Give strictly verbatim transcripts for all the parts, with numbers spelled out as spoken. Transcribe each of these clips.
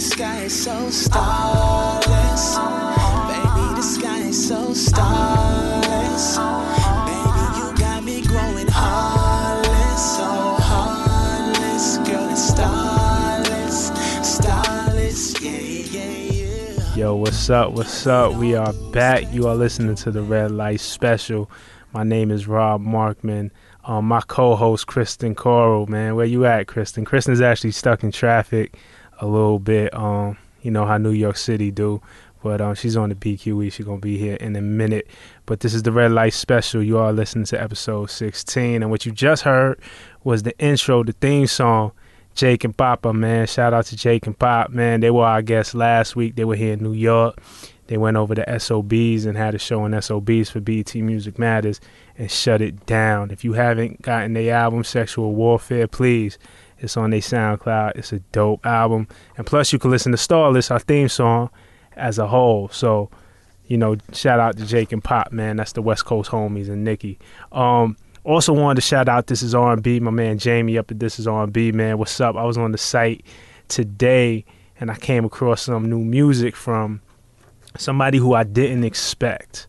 sky is so starless. Baby, the sky is so starless. Baby, you got me growing heartless, so heartless. Girl, it's starless, starless, yeah, yeah, yeah. Yo, what's up, what's up? We are back. You are listening to the Red Light Special. My name is Rob Markman. Um, my co-host, Kristen Coral, man. Where you at, Kristen? Kristen's actually stuck in traffic a little bit. Um, you know how New York City do. But um, she's on the P Q E. She's going to be here in a minute. But this is the Red Light Special. You are listening to episode sixteen. And what you just heard was the intro, the theme song, Jake and Papa, man. Shout out to Jake and Pop, man. They were our guests last week. They were here in New York. They went over to S O B's and had a show in S O B's for B E T Music Matters and shut it down. If you haven't gotten their album, Sexual Warfare, please. It's on their SoundCloud. It's a dope album. And plus, you can listen to Starless, our theme song, as a whole. So, you know, shout out to Jake and Pop, man. That's the West Coast homies and Nikki. Um, also wanted to shout out This Is R and B, my man Jamie up at This Is R and B, man. What's up? I was on the site today, and I came across some new music from somebody who I didn't expect.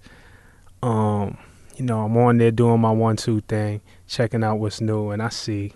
Um, you know, I'm on there doing my one two thing, checking out what's new, and I see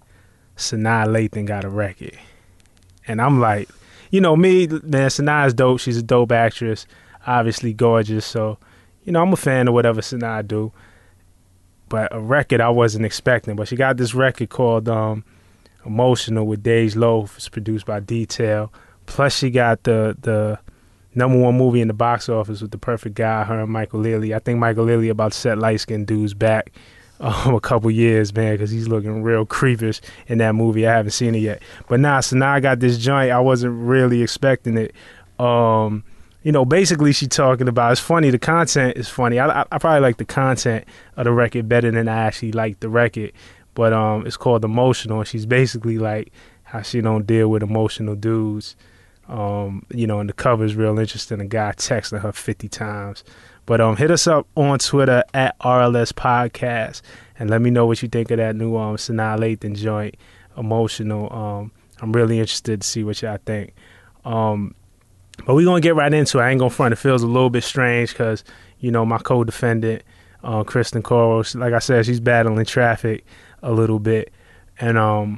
Sanaa Lathan got a record. And I'm like, you know, me, man, Sanaa's dope. She's a dope actress, obviously gorgeous. So, you know, I'm a fan of whatever Sanaa do. But a record I wasn't expecting. But she got this record called um, Emotional with Dej Loaf. It's produced by Detail. Plus she got the the number one movie in the box office with The Perfect Guy, her and Michael Lilly. I think Michael Lilly about to set light-skinned dudes back um, a couple years, man, because he's looking real creepish in that movie. I haven't seen it yet. But nah, so now I got this joint. I wasn't really expecting it. Um, you know, basically she talking about, it's funny, the content is funny. I, I, I probably like the content of the record better than I actually like the record. But um, it's called Emotional, and she's basically like how she don't deal with emotional dudes. Um, you know, and the cover is real interesting. A guy texting her fifty times. But um, hit us up on Twitter at R L S Podcast and let me know what you think of that new um Sanaa Lathan joint, Emotional. Um, I'm really interested to see what y'all think. Um, but we're going to get right into it. I ain't going to front. It feels a little bit strange because, you know, my co-defendant, uh, Kristen Coral, like I said, she's battling traffic a little bit. And um.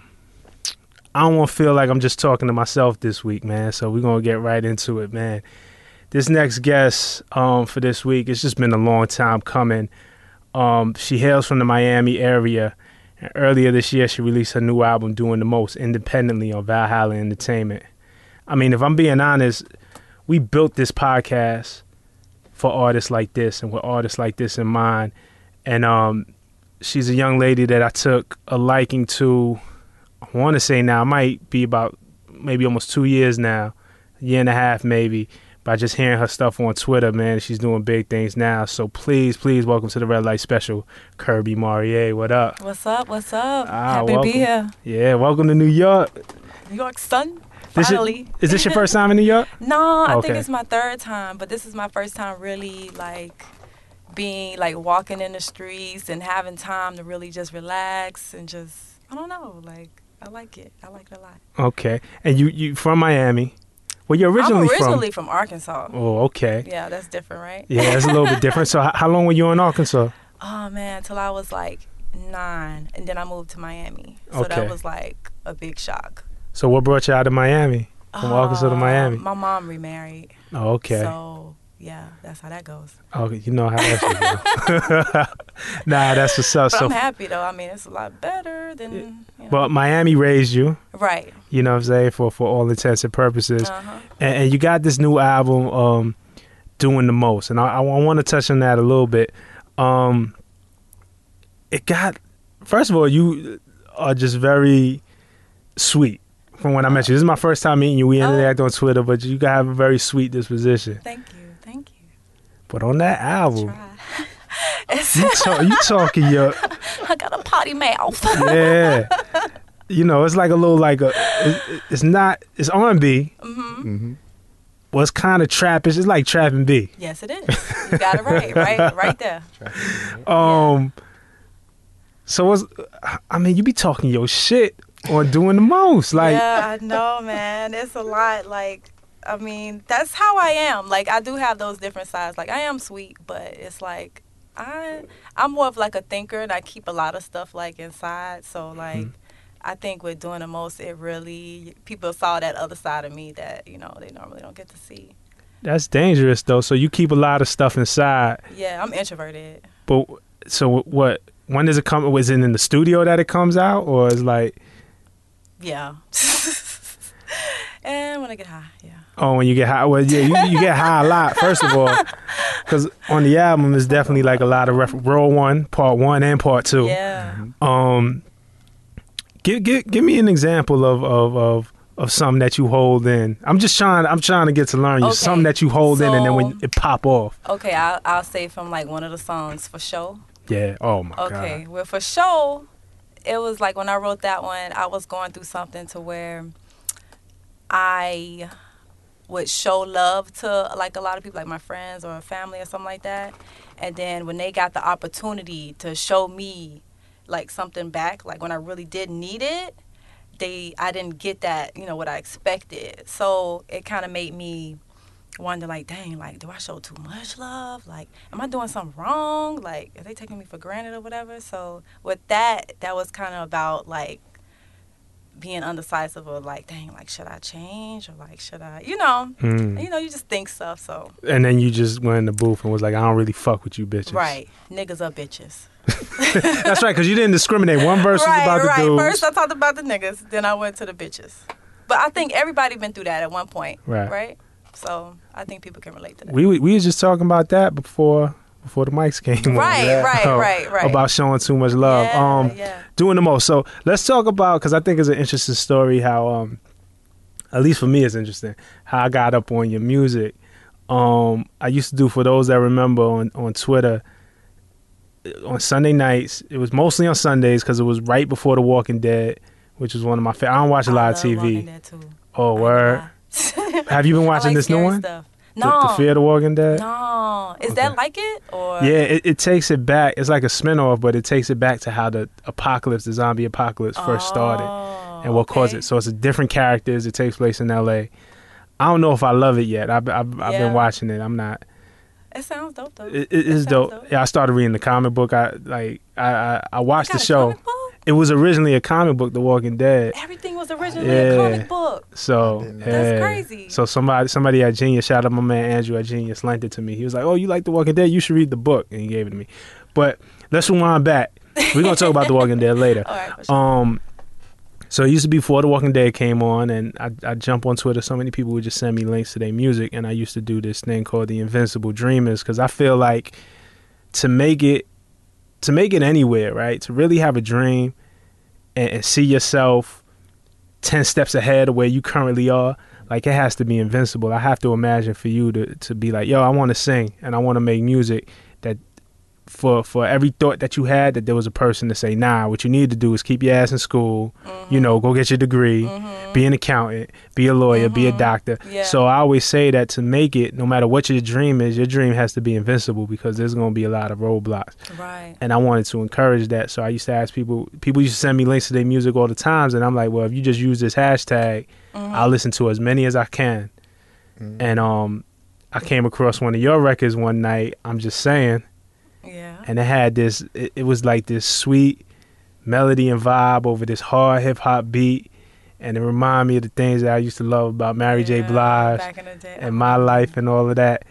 I don't want to feel like I'm just talking to myself this week, man. So we're going to get right into it, man. This next guest um, for this week, it's just been a long time coming. Um, she hails from the Miami area. And earlier this year, she released her new album, Doing the Most, independently on Valhalla Entertainment. I mean, if I'm being honest, we built this podcast for artists like this and with artists like this in mind. And um, she's a young lady that I took a liking to. I want to say now, it might be about maybe almost two years now, a year and a half maybe, by just hearing her stuff on Twitter, man. She's doing big things now. So please, please welcome to the Red Light Special, Kirby Marier. What up? What's up? What's up? Ah, Happy welcome. to be here. Yeah, welcome to New York. New York, son. This Finally. Your, is this your first time in New York? No, I Okay. think it's my third time, but this is my first time really like being like walking in the streets and having time to really just relax and just, I don't know, like. I like it. I like it a lot. Okay. And you you from Miami. Well, you're originally, I'm originally from... from Arkansas. Oh, okay. Yeah, that's different, right? Yeah, it's a little bit different. So how, how long were you in Arkansas? Oh, man, until I was like nine. And then I moved to Miami. So Okay. that was like a big shock. So what brought you out of Miami? From uh, Arkansas to Miami? My mom remarried. Oh, okay. So, yeah, that's how that goes. Oh, you know how that should go. Nah, that's what's up. But So, I'm happy, though. I mean, it's a lot better than, you know. but Miami raised you. Right. You know what I'm saying? For, for all intents and purposes. Uh-huh. And, and you got this new album, um, Doing the Most. And I, I want to touch on that a little bit. Um, it got, first of all, you are just very sweet from when I met you. This is my first time meeting you. We interact Oh. on Twitter, but you have a very sweet disposition. Thank you. Thank you. But on that album, Try. It's you, talk, you talking your, I got a potty mouth. yeah. You know, it's like a little like a, it, it's not, it's R and B. Mm-hmm. Mm-hmm. Well, it's kind of trappish. It's like Trap and B. Yes, it is. You got it right, right, right there. Um, so what's, I mean, you be talking your shit on doing the most. Like, yeah, I know, man. It's a lot. Like, I mean, that's how I am. Like, I do have those different sides. Like, I am sweet, but it's like I I'm more of like a thinker, and I keep a lot of stuff like inside. So like, mm. I think with doing the most, it really people saw that other side of me that you know they normally don't get to see. That's dangerous though. So you keep a lot of stuff inside. Yeah, I'm introverted. But so what? When does it come? Was it in the studio that it comes out, or is like? Yeah. And when I get high, yeah. Oh, when you get high, well, yeah, you, you get high a lot. First of all, because on the album, there's definitely like a lot of ref- roll one, part one, and part two. Yeah. Um, give give give me an example of of of, of something that you hold in. I'm just trying. I'm trying to get to learn you okay. something that you hold so, in, and then when it pop off. Okay, I'll I'll say from like one of the songs For Show. Yeah. Oh my okay. God. Okay. Well, For Show, it was like when I wrote that one, I was going through something to where I would show love to like a lot of people, like my friends or family or something like that. And then when they got the opportunity to show me like something back, like when I really did need it, they I didn't get that, you know, what I expected. So it kind of made me wonder, like, dang, like, do I show too much love? Like, am I doing something wrong? Like, are they taking me for granted or whatever? So with that, that was kind of about like being undecisive or like, dang, like, should I change or like, should I, you know, mm. you know, you just think stuff. So. And then you just went in the booth and was like, I don't really fuck with you bitches. Right. Niggas are bitches. That's right, because you didn't discriminate. One verse right, was about right. the dudes. First I talked about the niggas, then I went to the bitches. But I think everybody been through that at one point. Right. Right? So I think people can relate to that. We we were just talking about that before before the mics came right, on. Yeah. Right, oh, right, right. About showing too much love. Yeah, um, yeah. Doing the most. So let's talk about, because I think it's an interesting story how, um, at least for me it's interesting, how I got up on your music. Um, I used to do, for those that remember, on, on Twitter, on Sunday nights, it was mostly on Sundays because it was right before The Walking Dead, which was one of my favorite. I don't watch a lot of T V. Walking Dead too. Oh, word. Have you been watching like this new one? Stuff. No. The, the Fear the Walking Dead? No. Is okay. that like it? Or yeah, it, it takes it back. It's like a spinoff, but it takes it back to how the apocalypse, the zombie apocalypse first oh, started and what okay. caused it. So it's a different characters. It takes place in L A. I don't know if I love it yet. I've, I've, yeah. I've been watching it. I'm not. It sounds dope, though. It, it is dope. dope. Yeah, I started reading the comic book. I like. I I, I watched the show. It was originally a comic book, The Walking Dead. Everything was originally yeah. a comic book. So that's yeah. crazy. So somebody somebody at Genius, shout out my man Andrew at Genius, lent it to me. He was like, "Oh, you like The Walking Dead? You should read the book," and he gave it to me. But let's rewind back. We're gonna talk about The Walking Dead later. All right, for sure. Um. So it used to be before The Walking Dead came on, and I I jump on Twitter. So many people would just send me links to their music, and I used to do this thing called the Invincible Dreamers, because I feel like to make it to make it anywhere, right? To really have a dream and, and see yourself ten steps ahead of where you currently are, like, it has to be invincible. I have to imagine for you to to be like, yo, I want to sing and I want to make music that for for every thought that you had, that there was a person to say, nah, what you need to do is keep your ass in school, mm-hmm. you know, go get your degree, mm-hmm. be an accountant, be a lawyer, mm-hmm. be a doctor. Yeah. So I always say that to make it, no matter what your dream is, your dream has to be invincible, because there's going to be a lot of roadblocks. Right. And I wanted to encourage that. So I used to ask people, people used to send me links to their music all the times, and I'm like, well, if you just use this hashtag, mm-hmm. I'll listen to as many as I can. Mm-hmm. And um, I came across one of your records one night, I'm just saying. Yeah. And it had this, it, it was like this sweet melody and vibe over this hard hip hop beat. And it reminded me of the things that I used to love about Mary yeah, J. Blige back in the day. and my life and all of that.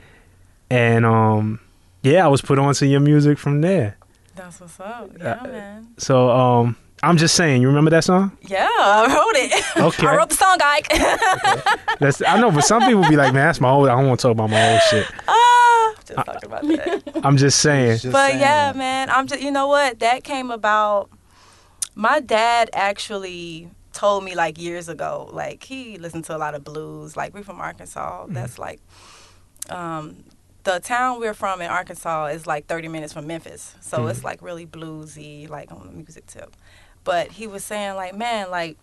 And um, yeah, I was put on to your music from there. That's what's up. Yeah, uh, man. So um, I'm just saying, you remember that song? Yeah, I wrote it. Okay. I wrote the song, Ike. That's, I know, but some people be like, man, that's my old, I don't want to talk about my old shit. Ah, just I, talking about that. I'm just saying. Just but saying yeah, that. man, I'm just, you know what? That came about, my dad actually told me like years ago, like he listened to a lot of blues. Like we're from Arkansas. Mm-hmm. That's like, um, the town we're from in Arkansas is like thirty minutes from Memphis. So mm-hmm. it's like really bluesy, like on the music tip. But he was saying like, man, like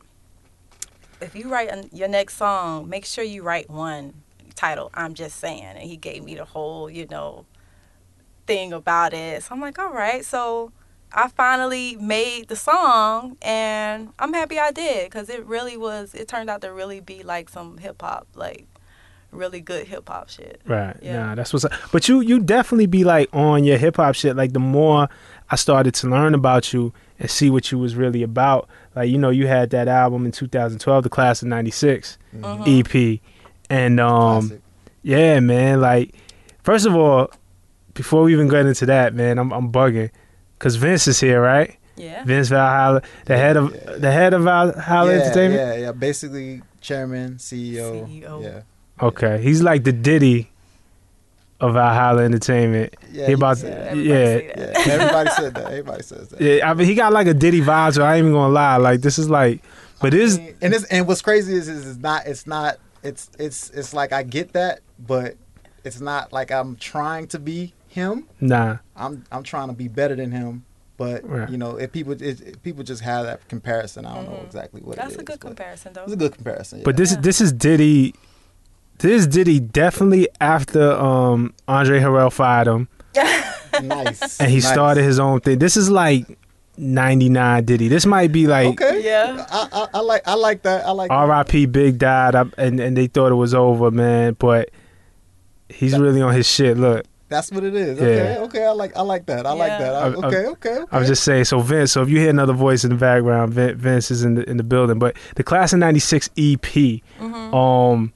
if you write an, your next song, make sure you write one titled I'm Just Saying. And he gave me the whole, you know, thing about it. So I'm like, all right. So I finally made the song, and I'm happy I did because it really was. It turned out to really be like some hip hop, like really good hip hop shit. Right. Yeah. Nah, that's what's up. But you you definitely be like on your hip hop shit. Like the more I started to learn about you and see what you was really about. Like, you know, you had that album in two thousand twelve, the Class of ninety-six Mhm. E P. And um Classic. yeah, man, like first of all, before we even get into that, man, I'm I'm bugging cuz Vince is here, right? Yeah. Vince Valhalla, the head of Yeah. the head of Valhalla yeah, Entertainment. Yeah, yeah. Basically, chairman, C E O. C E O. Yeah. Okay, he's like the Diddy of Valhalla Entertainment. Yeah, he about you to, can Everybody yeah, say that. Yeah, everybody said that. Everybody says that. yeah. I mean, he got like a Diddy vibe, so I ain't even gonna lie. Like this is like, but this and it's and what's crazy is, is it's not it's not it's it's it's like I get that, but it's not like I'm trying to be him. nah. I'm I'm trying to be better than him. But Right. you know, if people it, if people just have that comparison, I don't know Mhm. exactly what That's it is. a good but comparison, though. It's a good comparison. But this Yeah. this is Diddy. This is Diddy definitely after um Andre Harrell fired him yeah. nice. and he nice. started his own thing. This is like ninety-nine Diddy. This might be like Okay. Yeah. I, I, I like I like that. I like R I P Big died I, and and they thought it was over, man. But he's really on his shit. Look, That's what it is. Yeah. Okay, okay. I like I like that. I like Yeah. that. I, I- I- okay, okay, okay. I was just saying. So Vince, so if you hear another voice in the background, Vin- Vince is in the in the building. But the Class of ninety-six E P. Mhm. Um,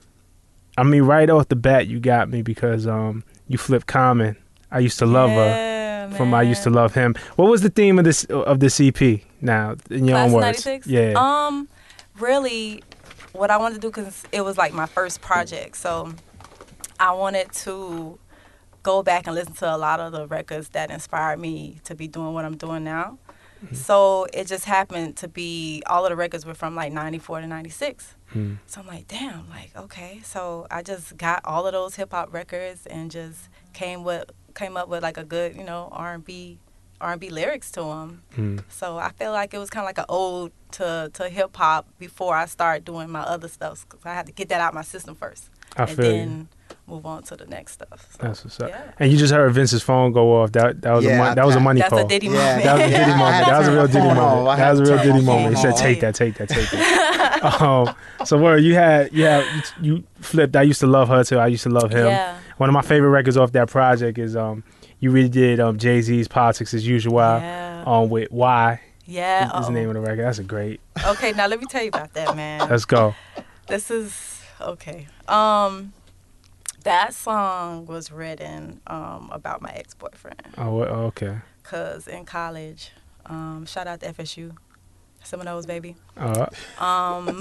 I mean, right off the bat, you got me because um, you flipped Common. I used to love her Yeah, from I used to man. love him. What was the theme of this of this E P? Now, in your Class own of words, ninety-six? yeah. Um, really, what I wanted to do, because it was like my first project, so I wanted to go back and listen to a lot of the records that inspired me to be doing what I'm doing now. So it just happened to be all of the records were from like ninety-four to ninety-six. Hmm. So I'm like, damn, like, okay. So I just got all of those hip hop records and just came with came up with like a good, you know, R and B R and B lyrics to them. Hmm. So I feel like it was kind of like an ode to, to hip hop before I start doing my other stuff, because I had to get that out my system first I and feel you. then move on to the next stuff. So, That's what's up. yeah. And you just heard Vince's phone go off. That that was a Yeah, mon- that was a I- money That's call. a Diddy Yeah, moment. That was a Yeah, Diddy I moment. had That was a to real turn Diddy my phone moment. off. I That had was a to real turn Diddy my moment. He phone said, off. "Take that, take that, take that." um, so where you had, you had, you flipped. I used to love her too. I used to love him. Yeah. One of my favorite records off that project is um, you redid um Jay Z's Politics as Usual. Yeah. Um, with Why Yeah. is the uh-oh. name of the record. That's a great. Okay, now let me tell you about that, man. Let's go. This is okay. Um, that song was written um about my ex-boyfriend. Oh, wha- okay. Cause in college, um, shout out to F S U, Seminoles, baby. Uh, Um,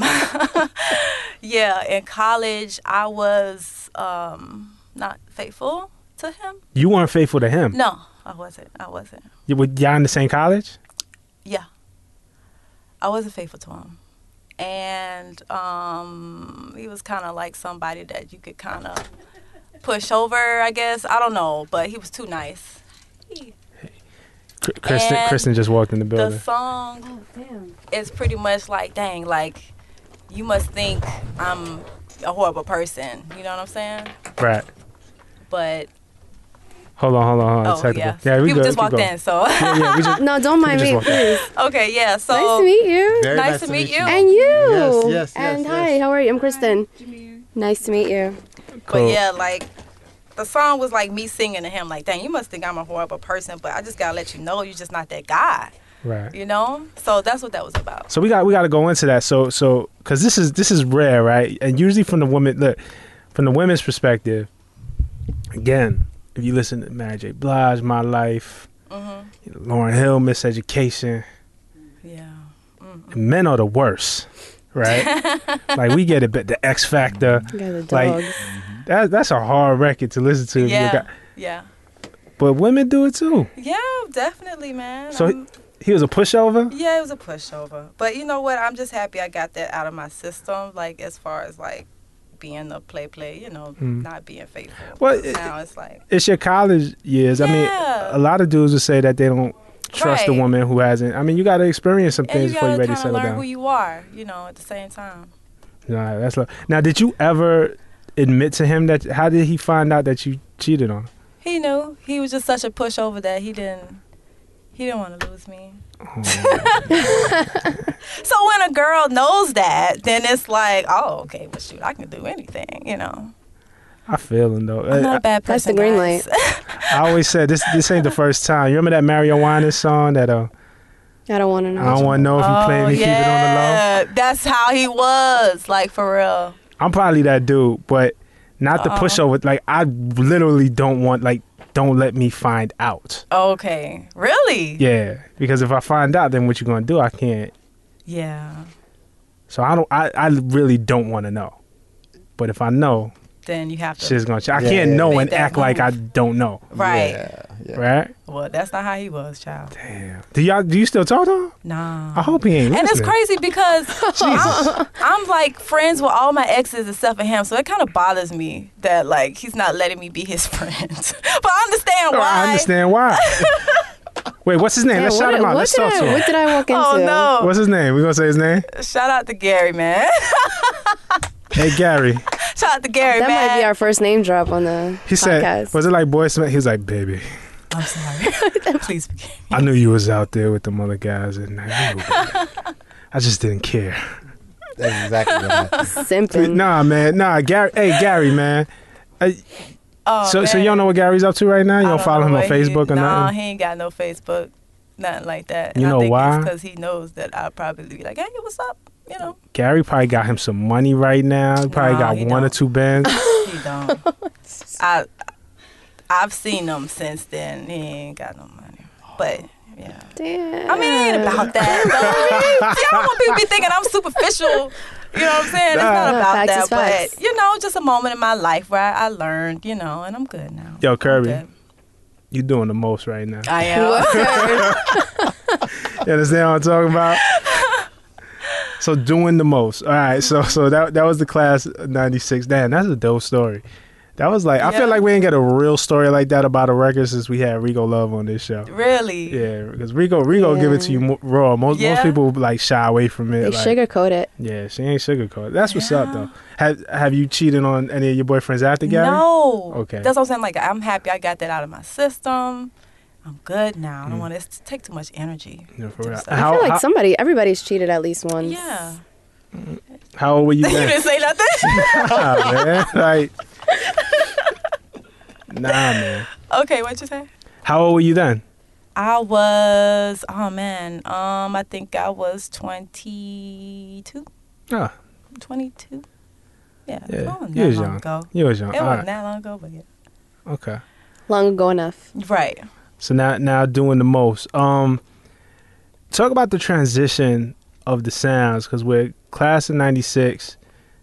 yeah, in college, I was um not faithful to him. you weren't faithful to him. No, I wasn't. I wasn't. You were y'all in the same college? Yeah, I wasn't faithful to him, and um, he was kind of like somebody that you could kind of push over, I guess. I don't know, but he was too nice. He, Cr- Kristen, And Kristen just walked in the the building. song is pretty much like, dang, like you must think I'm a horrible person. You know what I'm saying? Right. But Hold on, hold on, hold on. oh Technical. yeah, Yeah, we people good. just Keep walked going. in. So Yeah, yeah, we just, No, don't mind just me, walked in. please. okay, yeah. So Nice to meet you. Very nice to meet you. And you. Yes, yes, yes, And yes. hi, how are you? I'm Kristen. Nice to meet you. But Cool. yeah, like the song was like me singing to him, like, dang, you must think I'm a horrible person, but I just gotta let you know you're just not that guy. Right. You know? So that's what that was about. So we got we got to go into that. So so because this is this is rare, right? And usually from the women, look, from the women's perspective. Again, if you listen to Mary J. Blige, My Life, Mm-hmm. Lauryn Hill, Miseducation, Yeah. Mm-mm. men are the worst, right? Like we get it, but the X Factor, You guys are Like- dogs. that that's a hard record to listen to. if you Yeah. got- Yeah. but women do it too. Yeah, definitely, man. So I'm- he was a pushover. yeah, it was a pushover. But you know what? I'm just happy I got that out of my system, like as far as like being a play play, you know, Mm. not being faithful. Well, 'Cause it- now it's like It's your college years. I mean, Yeah. a lot of dudes would say that they don't trust a Right. woman who hasn't. I mean, you got to experience some and things you before gotta you're ready to kind of settle learn who down. you are, you know, at the same time. Nah, that's lo- now. Did you ever admit to him that? How did he find out that you cheated on him? He knew. He was just such a pushover that he didn't He didn't want to lose me. Oh. So when a girl knows that, then it's like, oh, okay, well, shoot, I can do anything, you know. I feel him though. I'm not a bad That's the person, green guys. I always said this. This ain't the first time. You remember that Mario Winans song that uh, I don't want to know. I don't want to know if you Oh, claim to keep it on the low. yeah. That's how he was, like, for real. I'm probably that dude, but not the Uh-uh. pushover. Like I literally don't want like don't let me find out. Okay. Really? Yeah, because if I find out, then what you gonna do? I can't. Yeah. So I don't. I, I really don't want to know. But if I know, Then you have to. shit's gonna. Ch- I Yeah. can't know Make and that act like I move. don't know. Right. Yeah, yeah. Right? Well, that's not how he was, child. Damn. Do y'all? Do you still talk to him? Nah. I hope he ain't. And it's listening. crazy because I'm, I'm like friends with all my exes except for him, so it kind of bothers me that like he's not letting me be his friend. But I understand Oh, why. I understand why. Wait, what's his name? Yeah, Let's what shout did- him out. what Let's did talk I- to him. What did I walk into? Oh no! What's his name? We gonna say his name? Shout out to Gary, man. Hey Gary. Shout out to Gary, That man. might be our first name drop on the He said, podcast. "Was it like Boy Smith?" He was like, "Baby, I'm sorry. Please forgive me. I knew you was out there with them other guys, and I, knew, baby. I just didn't care." That's exactly what happened. Simping. Nah, man. Nah, Gary. Hey, Gary, man. Uh, Oh, so, so man. you don't know what Gary's up to right now? You I don't follow know him on what he- Facebook or nah, nothing? he ain't got no Facebook, nothing like that. You And know I think why? Because he knows that I'll probably be like, hey, what's up? You know, Gary probably got him some money right now. He probably Nah, got he one or don't. two bands. he don't. I, I've seen him since then. He ain't got no money, but. Yeah. Damn. I mean, it ain't about that. Though. See, I don't want people to be thinking I'm superficial. You know what I'm saying? It's not Nah. about Facts that. is facts. But, you know, just a moment in my life where I, I learned, you know, and I'm good now. Yo, I'm Kirby, good. you doing the most right now. I am. Word. You understand what I'm talking about? So doing the most. All right. So so that that was the class of ninety-six. Damn, that's a dope story. That was like I Yeah. feel like we ain't get a real story like that about a record since we had Rico Love on this show. Really? Yeah, because Rico Rico give it to you mo- raw. Most Yeah. most people like shy away from it. They like, sugarcoat it. Yeah, she ain't sugarcoat. That's what's up Yeah. though. Have Have you cheated on any of your boyfriends after Gary? No. Okay. That's what I'm saying. Like, I'm happy I got that out of my system. I'm good now. I don't Mm. want it to take too much energy. Yeah, for Do real. stuff. I How, feel like how, somebody, everybody's cheated at least once. Yeah. how old were you you then? didn't say nothing? Nah, man. Like, nah, man. Okay, what'd you say? How old were you then? I was, oh man, um, I think I was twenty-two. Ah, twenty-two. Yeah, Yeah, it wasn't you that was long young. ago. you was young. It All wasn't right. that long ago, but yeah. Okay. Long ago enough. Right. So now, now doing the most. Um, talk about the transition of the sounds, because we're class of ninety-six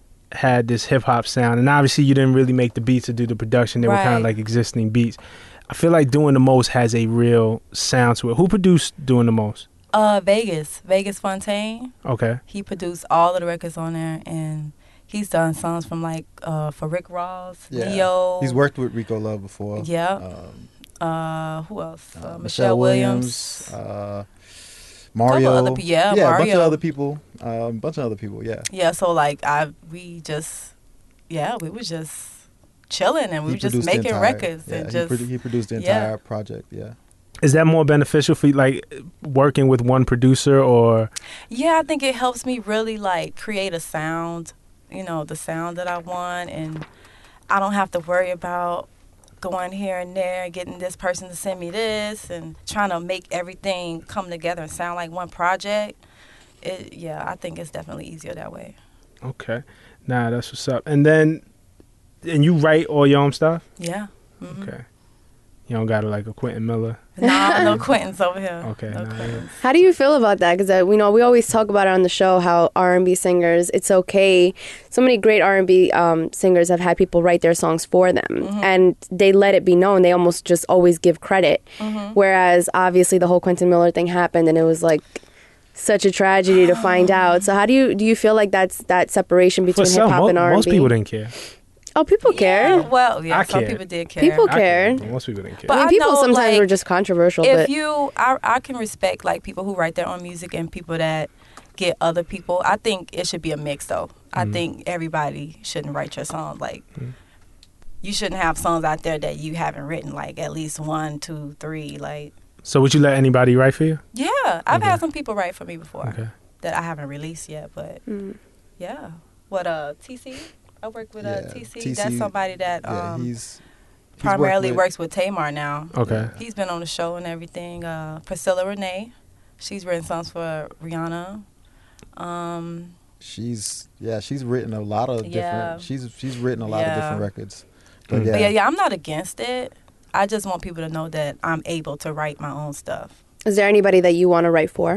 had this hip hop sound, and obviously you didn't really make the beats to do the production. They were kind of Right. like existing beats. I feel like Doing the Most has a real sound to it. Who produced Doing the Most? Uh, Vegas, Vegas Fontaine. Okay. He produced all of the records on there, and he's done songs from like uh for Rick Ross, Yeah. Neo. He's worked with Rico Love before. Yeah. Um, Uh, who else? uh, Uh, Michelle Williams. uh, Couple Mario. other pe- yeah, yeah, a bunch of Mario. other people. A um, bunch of other people. Yeah. Yeah, so like I, we just, yeah, we was just chilling and we He were just produced the making entire- records yeah, and he, just. produ- he produced the yeah. entire project. Yeah. Is that more beneficial for you, like working with one producer, or Yeah, I think it helps me really like create a sound, you know, the sound that I want, and I don't have to worry about going here and there, getting this person to send me this, and trying to make everything come together and sound like one project. It, yeah, I think it's definitely easier that way. okay? Nah, that's what's up. And then, and you write all your own stuff. Yeah. Mm-hmm. Okay. You don't got to like a Quentin Miller. No, no Quentin's over here. Okay, No nah, Quentin's. How do you feel about that? Because uh, we know we always talk about it on the show how R and B singers, it's okay. So many great R and B um, singers have had people write their songs for them, Mm-hmm. and they let it be known. They almost just always give credit. Mm-hmm. Whereas obviously the whole Quentin Miller thing happened, and it was like such a tragedy to find out. So how do you do you feel like that's that separation For between hip some, hop mo- and R and B? most people didn't care. Oh, people care. Yeah, well, yeah, I some care. people did care. People I care. but most people didn't care. But I mean, I people know, sometimes like, were just controversial, if but you, I, I can respect like people who write their own music and people that get other people. I think it should be a mix though. I Mhm. think everybody shouldn't write your song. Like Mhm. you shouldn't have songs out there that you haven't written. Like at least one, two, three. Like So would you let anybody write for you? Yeah, I've Okay. had some people write for me before Okay. that I haven't released yet, but Mm. yeah. What uh T C? I work with uh Yeah, T C. T C That's somebody that Yeah, um he's, he's primarily worked works with Tamar now. Okay. He's been on the show and everything. Uh, Priscilla Renee, she's written songs for Rihanna. Um, She's yeah, she's written a lot of different. Yeah. She's she's written a lot of Yeah. different records. But Mm. yeah, But yeah, yeah, I'm not against it. I just want people to know that I'm able to write my own stuff. Is there anybody that you want to write for?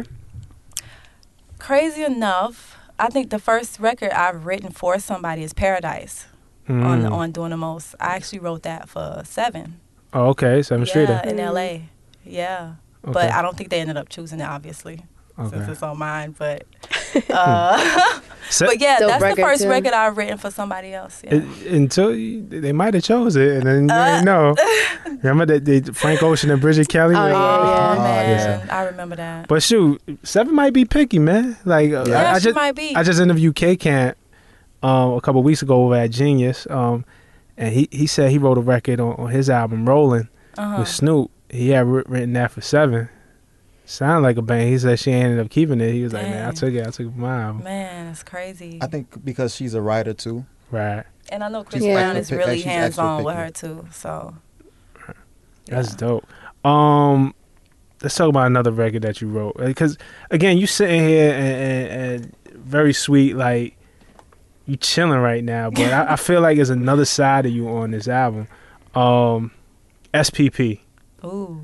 Crazy enough, I think the first record I've written for somebody is Paradise on Mm. on Doing the Most. I actually wrote that for Seven. Oh, okay. Seven Streeter. Yeah, in Mm. L A. Yeah. Okay. But I don't think they ended up choosing it, obviously, since Okay. it's on mine. But uh, Se- but yeah, Dope that's the record, first too. record I've written for somebody else. Yeah. it- until you, they might have chose it, and then you Uh, ain't know. Remember that they, Frank Ocean and Bridget Kelly? Oh, were- yeah, Oh yeah. man, I remember that. But shoot, Seven might be picky, man. Like uh, yeah, I, I she just might be. I just interviewed K Camp um, a couple weeks ago over at Genius, um, and he, he said he wrote a record on, on his album Rolling uh-huh. with Snoop. He had writ- written that for Seven. Sounded like a bang. He said she ended up keeping it. He was like, man, I Dang. took it. I took it for my album. Man, it's crazy. I think because she's a writer too. Right. and I know Chris Yeah. Brown extra is pick- really she's hands extra on with picky. her too. So That's yeah. dope. Um, let's talk about another record that you wrote. Because again, you sitting here and, and, and very sweet, like you chilling right now. But I, I feel like there's another side of you on this album. Um, S P P, Ooh.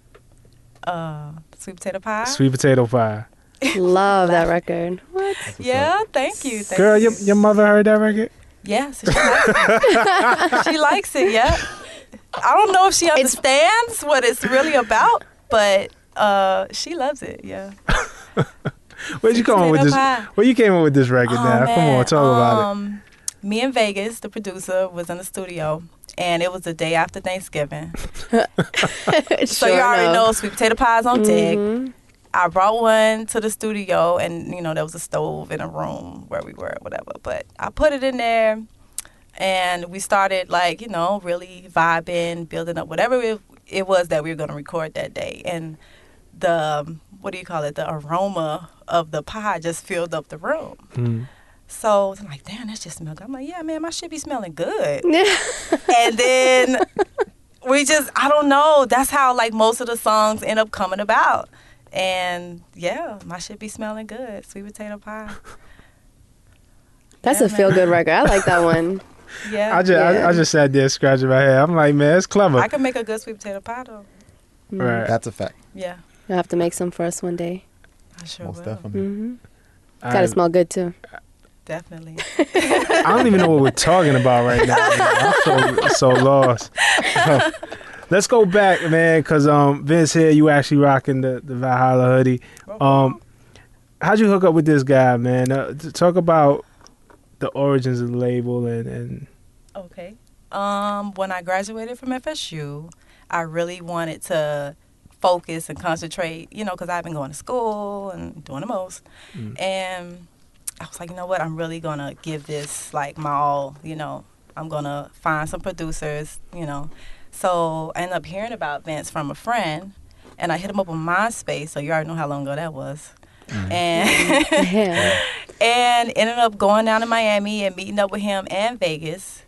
Uh, sweet potato pie. Sweet Potato Pie. Love that record. What? Yeah, thank you. Thank Girl, you. your your mother heard that record? Yes, she likes it. She likes it. Yeah. I don't know if she understands what it's really about, but uh, she loves it. Yeah. Where'd you Sweet come up with potato this? pie. Where you came up with this record Oh, now? Come on, man. talk about it. um, Me and Vegas, the producer, was in the studio, and it was the day after Thanksgiving. So you already know sweet potato pies on deck. Mhm. I brought one to the studio, and you know there was a stove in a room where we were, whatever. But I put it in there, and we started like you know really vibing, building up whatever it, it was that we were going to record that day. And the um, what do you call it? The aroma of the pie just filled up the room. Mm. So I'm like, damn, that just smells good. I'm like, yeah, man, my shit be smelling good. And then we just, I don't know. That's how like most of the songs end up coming about. And yeah, my shit be smelling good. Sweet potato pie. That's Yeah, a feel good record. I like that one. Yeah. I just Yeah. I, I just sat there scratching my head. I'm like, man, it's clever. I can make a good sweet potato pie though. Right. That's a fact. Yeah, You'll have to make some for us one day. I sure Most will. definitely. hmm I- Gotta smell good too. Definitely. I don't even know what we're talking about right now. I'm so so lost. Let's go back, man, because um, Vince here, you actually rocking the, the Valhalla hoodie. Um, how'd you hook up with this guy, man? Uh, t- talk about the origins of the label and, and Okay. Um, when I graduated from F S U, I really wanted to focus and concentrate, you know, because I've been going to school and doing the most. Mm. And I was like, you know what? I'm really going to give this, like, my all, you know. I'm going to find some producers, you know. So I ended up hearing about Vince from a friend, and I hit him up on MySpace, so you already know how long ago that was. And Yeah. and ended up going down to Miami and meeting up with him and Vegas.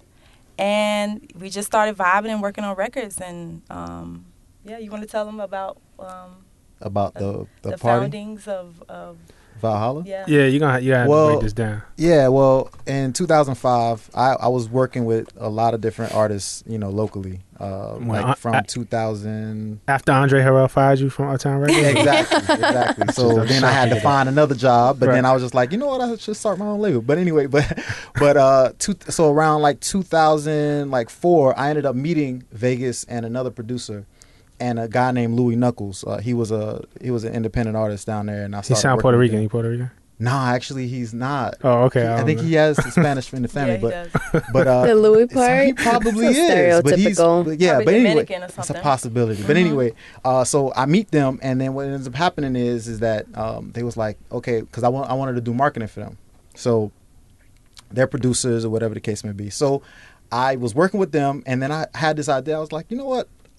And we just started vibing and working on records. And, um, yeah, you want to tell them about um, About the the, the party foundings of, of Valhalla. yeah. yeah, you're gonna you gotta have Well- to break this down. Yeah, well, in two thousand five, I, I was working with a lot of different artists, you know, locally. Uh, Well, like I- from I- two thousand. After Andre Harrell fired you from Uptown Records. Exactly, exactly. So Just then I had to shocking. find another job, but Right. then I was just like, you know what, I should start my own label. But anyway, but but uh, two, so around like two thousand like four, I ended up meeting Vegas and another producer. And a guy named Louis Knuckles. Uh, he was a he was an independent artist down there, and I He started sound working Puerto with Rican. him. He Puerto Rican. Nah, actually, he's not. Oh, okay. He- I I, don't think know. he has the Spanish in the family, Yeah, he but does. but uh, The Louis so part? he probably So is. But he's stereotypical. but yeah, Probably but anyway, Dominican or it's a something. possibility. But Mhm. anyway, uh, so I meet them, and then what ends up happening is is that um, they was like, okay, because I want I wanted to do marketing for them, so they're producers or whatever the case may be. So I was working with them, and then I had this idea. I was like, you know what?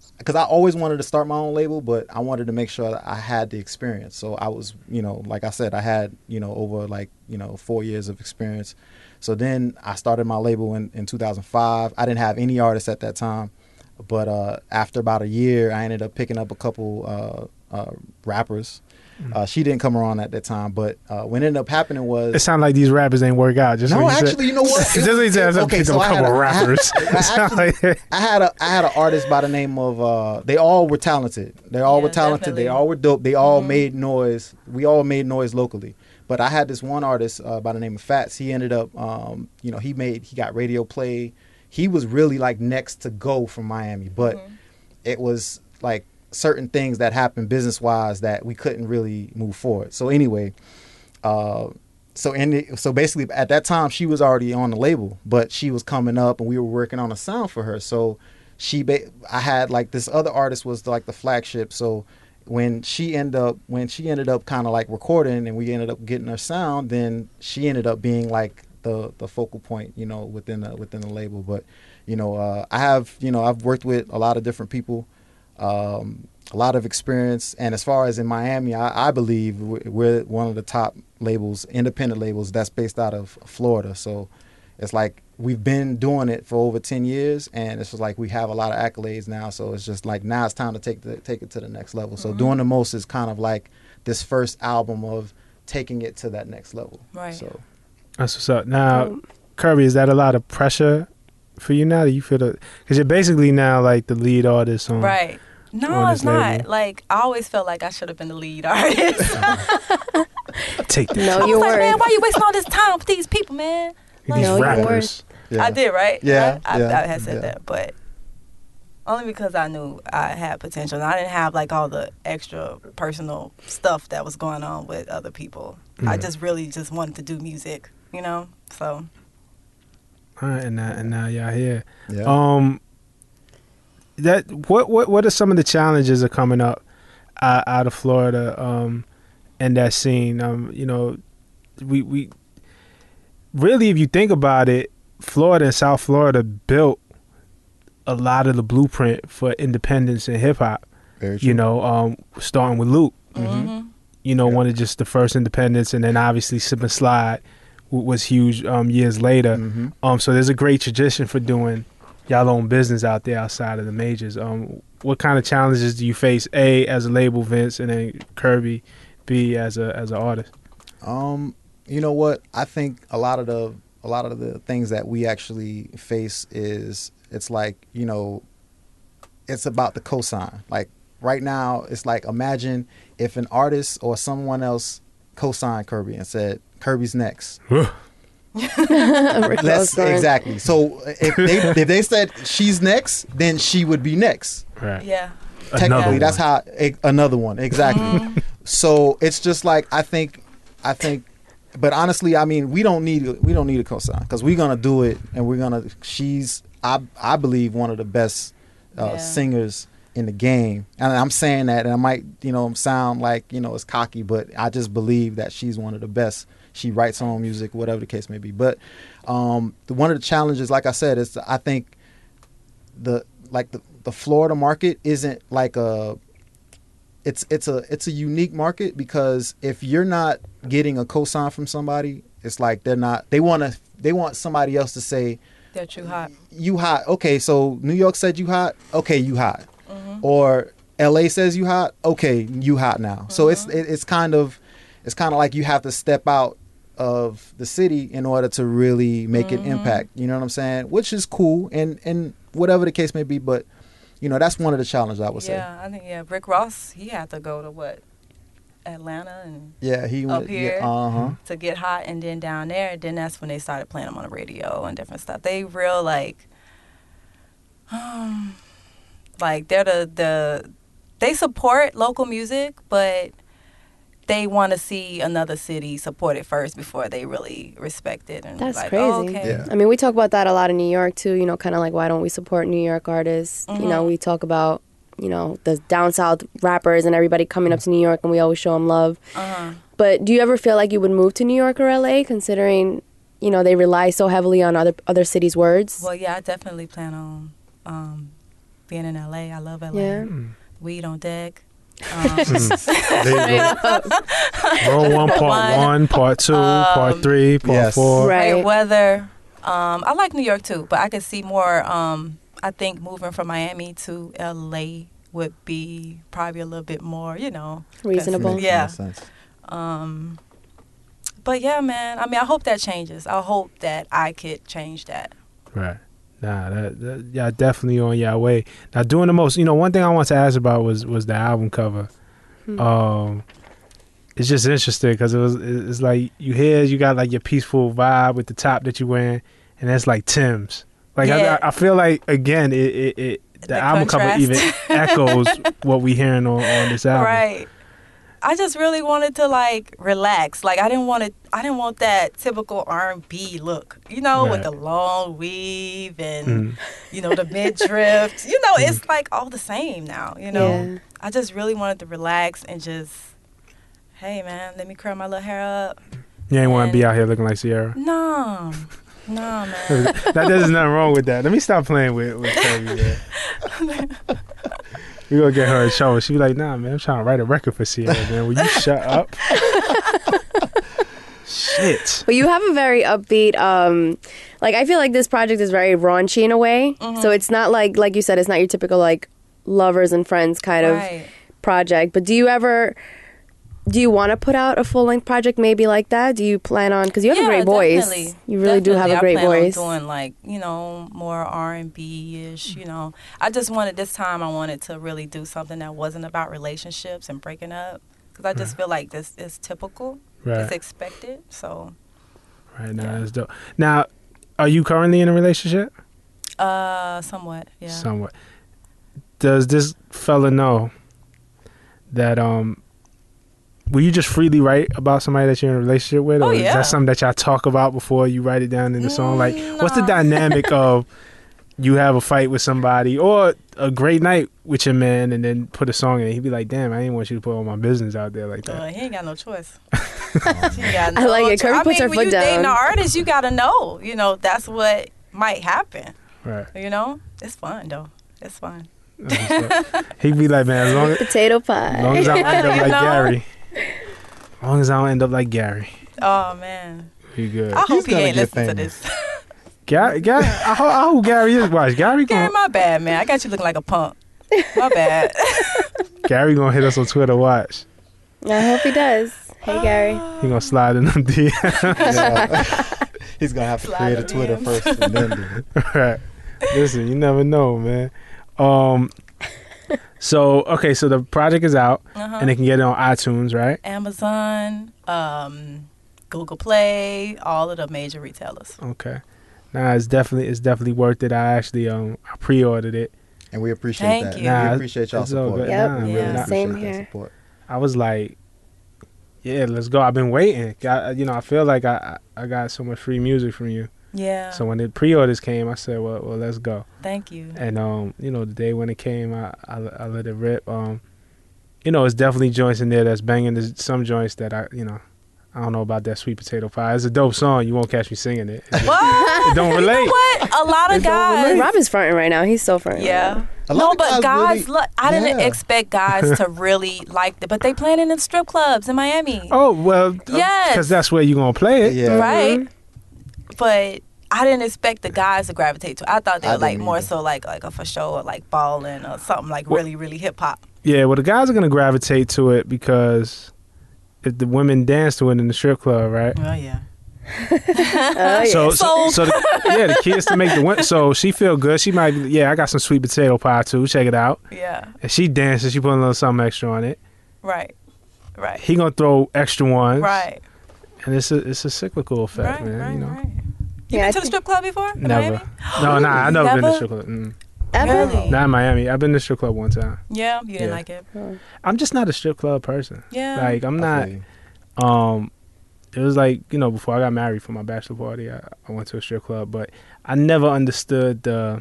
because I always wanted to start my own label, but I wanted to make sure that I had the experience. So I was, you know, like I said, I had, you know, over like, you know, four years of experience. So then I started my label in, in two thousand five. I didn't have any artists at that time, but uh, after about a year, I ended up picking up a couple uh, uh, rappers. Uh, she didn't come around at that time, but uh, what ended up happening was It sounded like these rappers ain't work out. Just no, when you actually, said, you know what? just when you said, okay, so a I had couple a, of I had- rappers. I, It sounded actually, like- I had a I had an artist by the name of uh, they all were talented. They all Yeah, were talented. definitely. They all were dope. They all Mhm. made noise. We all made noise locally. But I had this one artist uh, by the name of Fats. He ended up, um, you know, he made he got radio play. He was really like next to go from Miami, but Mhm. it was like certain things that happened business wise that we couldn't really move forward. So anyway, uh, so in the, so basically at that time she was already on the label, but she was coming up and we were working on a sound for her. So she, ba- I had like this other artist was like the flagship. So when she ended up when she ended up kind of like recording and we ended up getting her sound, then she ended up being like the the focal point, you know, within the within the label. But you know, uh, I have you know I've worked with a lot of different people. Um, a lot of experience, and as far as in Miami, I, I believe we're, we're one of the top labels, independent labels that's based out of Florida. So it's like we've been doing it for over ten years, and it's just like we have a lot of accolades now. So it's just like now it's time to take the take it to the next level. So Mhm. doing the most is kind of like this first album of taking it to that next level. Right. So That's what's up. Now, Um, Kirby, is that a lot of pressure for you now? Do you feel the because you're basically now like the lead artist on Right. No, on it's this not. label. Like I always felt like I should have been the lead artist. Take that. No, I you was like, man, were. why you wasting all this time with these people, man? These No, you rappers. yeah. I did, right? Yeah, I, I, yeah, I had said yeah. that, but only because I knew I had potential. And I didn't have like all the extra personal stuff that was going on with other people. I Mhm. just really just wanted to do music, you know. So All right, and now, and now y'all here. Yeah. Um, that what what what are some of the challenges that are coming up uh, out of Florida? Um, and that scene. Um, you know, we we really, if you think about it, Florida and South Florida built a lot of the blueprint for independence in hip hop. Very true. You know, um, starting with Luke. mhm. You know, Yeah. one of just the first independents, and then obviously Sip and Slide w- was huge um, years later. Mhm. Um, so there's a great tradition for doing y'all own business out there outside of the majors. Um, what kind of challenges do you face? A, as a label, Vince, and then Kirby. B, as a as an artist. Um, you know what? I think a lot of the a lot of the things that we actually face is it's like, you know, it's about the cosign. Like right now, it's like imagine if an artist or someone else co-signed Kirby and said Kirby's next. Rick Let's Ross exactly. So if they if they said she's next, then she would be next. Right. Yeah. Technically, Another that's one. how eh, another one exactly. Mhm. So it's just like I think, I think, but honestly, I mean, we don't need we don't need a cosign because we're gonna do it, and we're gonna. She's I I believe one of the best uh, Yeah. singers in the game, and I'm saying that, and I might you know sound like you know it's cocky, but I just believe that she's one of the best. She writes her own music, whatever the case may be. But um, the, one of the challenges, like I said, is I think the like the, the Florida market isn't like a it's it's a it's a unique market because if you're not getting a cosign from somebody, it's like they're not they want to they want somebody else to say They're too hot. you hot. Okay, so New York said you hot. Okay, you hot. Mhm. Or L A says you hot. Okay, you hot now. So it's Mm-hmm. it, it's kind of it's kind of like you have to step out of the city in order to really make an Mhm. impact. You know what I'm saying? Which is cool and and whatever the case may be, but you know that's one of the challenges I would say. Yeah, I think yeah. Rick Ross, he had to go to what, Atlanta, and Yeah, he Up went. here? Yeah, uh huh. to get hot, and then down there, then that's when they started playing him on the radio and different stuff. They real like, um, like they're the the they support local music, but they want to see another city support it first before they really respect it. And That's like, crazy. oh, okay. Yeah. I mean, we talk about that a lot in New York too. You know, kind of like why don't we support New York artists? You know, Mhm. we talk about you know the down south rappers and everybody coming up to New York, and we always show them love. Uh-huh. But do you ever feel like you would move to New York or L A, considering you know they rely so heavily on other other cities' words? Well, yeah, I definitely plan on um, being in L A. I love L A. Yeah. Weed on deck. Um, There you go. Roll one, part One. one, part two, part Um, three, part Yes. four. Right. great weather. Um, I like New York too, but I could see more. Um, I think moving from Miami to L A would be probably a little bit more, you know, Reasonable. Makes Yeah. more sense. Um, but yeah, man. I mean, I hope that changes. I hope that I could change that. Right. Nah, that, that y'all definitely on your way. Now, doing the most, you know, one thing I want to ask about was was the album cover. Hmm. Um, it's just interesting because it was it's like you hear you got like your peaceful vibe with the top that you wearing, and that's like Tim's. Like Yeah. I, I feel like again, it, it, it the, The album cover contrast. even echoes what we hearing on, on this album. Right. I just really wanted to like relax. Like I didn't want to. I didn't want that typical R and B look. You know, Right. with the long weave and Mhm. you know the mid drift. You know, it's like all the same now. You know, Yeah. I just really wanted to relax and just, hey man, let me curl my little hair up. You ain't want to be And- out here looking like Sierra. No, no man. that there's nothing wrong with that. Let me stop playing with with Kirby, man. We gonna get her in trouble. She be like, "Nah, man, I'm trying to write a record for Sierra, man. Will you shut up?" Shit. But you have a very upbeat, um, like I feel like this project is very raunchy in a way. Mhm. So it's not like, like you said, it's not your typical like lovers and friends kind of Right. project. But do you ever, do you want to put out a full length project maybe like that? Do you plan on? Because you have a Yeah, great voice. definitely. You really do have a Definitely. great I plan voice. on doing like you know more R and B ish. You know, I just wanted this time. I wanted to really do something that wasn't about relationships and breaking up because I just feel like this is typical. It's Right. expected. So, Right now, Yeah. that's dope. Now, are you currently in a relationship? uh, somewhat, yeah. Somewhat. Does this fella know that um will you just freely write about somebody that you're in a relationship with? Or Oh, is yeah. that something that y'all talk about before you write it down in the song? Like, Mm, what's the no. dynamic of you have a fight with somebody or a great night with your man and then put a song in it? He'd be like, damn, I didn't want you to put all my business out there like Uh, that. he ain't got no choice. He got I like it. cho- Kirby I puts mean, her when foot you dating down. an artist, you gotta know. You know, that's what might happen. Right. You know, it's fun though. It's fun. That's what's up. He'd be like, man, as long as, Potato as long pie. as I don't end up You like know? Gary. As long as I don't end up like Gary. Oh man, You good. I hope he gonna ain't get listening to famous. this. Gary, Gary, I hope, I hope Gary is. Watch, Gary Gary, gonna, my bad, man. I got you looking like a punk. My bad. Gary gonna hit us on Twitter. Watch, I hope he does. Hey, Gary. he gonna slide in them D Ms. Yeah. He's gonna have to Slide create a the Twitter D Ms. first and then do it. Right. Listen, you never know, man. Um. So okay, so the project is out, Uh-huh. and they can get it on iTunes, right? Amazon, um, Google Play, all of the major retailers. Okay. Nah, it's definitely it's definitely worth it. I actually um I pre-ordered it. And we appreciate Thank that. you. Nah, we appreciate y'all it's all support. good. Yep. Nah, We Yeah. really appreciate Same that here. support. I was like, yeah, let's go. I've been waiting. I, you know, I feel like I I I got so much free music from you. Yeah. So when the pre-orders came, I said, well, well, let's go. Thank you. And um, you know, the day when it came, I, I I let it rip. Um, you know, it's definitely joints in there that's banging. There's some joints that I, you know, I don't know about that sweet potato pie. It's a dope song. You won't catch me singing it. It, just- What? it don't You relate. know what? A lot of It don't guys. relate. Rob is fronting right now. He's so fronting. Yeah. A lot No, of but guys, really- look, I didn't yeah. expect guys to really like it, but they playing it in strip clubs in Miami. Oh well, Yes. because that's where you gonna play it. Yeah. Right? But I didn't expect the guys to gravitate to it. I thought they I were like didn't more either. so like like a for show or like balling or something like Well- really, really hip hop. Yeah, well, the guys are gonna gravitate to it because if the women dance to it in the strip club, right? Oh yeah. Oh, yeah. So, so, So- so the, yeah, the key is to make the win. So she feel good. She might, yeah, I got some sweet potato pie too. Check it out. Yeah. And she dances. She put a little something extra on it. Right. Right. He gonna throw extra ones. Right. And it's a it's a cyclical effect, Right, man. right, you know, right. You Yeah, I been to the think- strip club before? In never. Miami? No, nah, I never, been to Never? strip club. Mm. Ever? Really? Not in Miami. I've been to strip club one time. Yeah, you didn't Yeah. like it. I'm just not a strip club person. Yeah. Like I'm I not. feel you. Um, it was like, you know, before I got married for my bachelor party, I, I went to a strip club, but I never understood the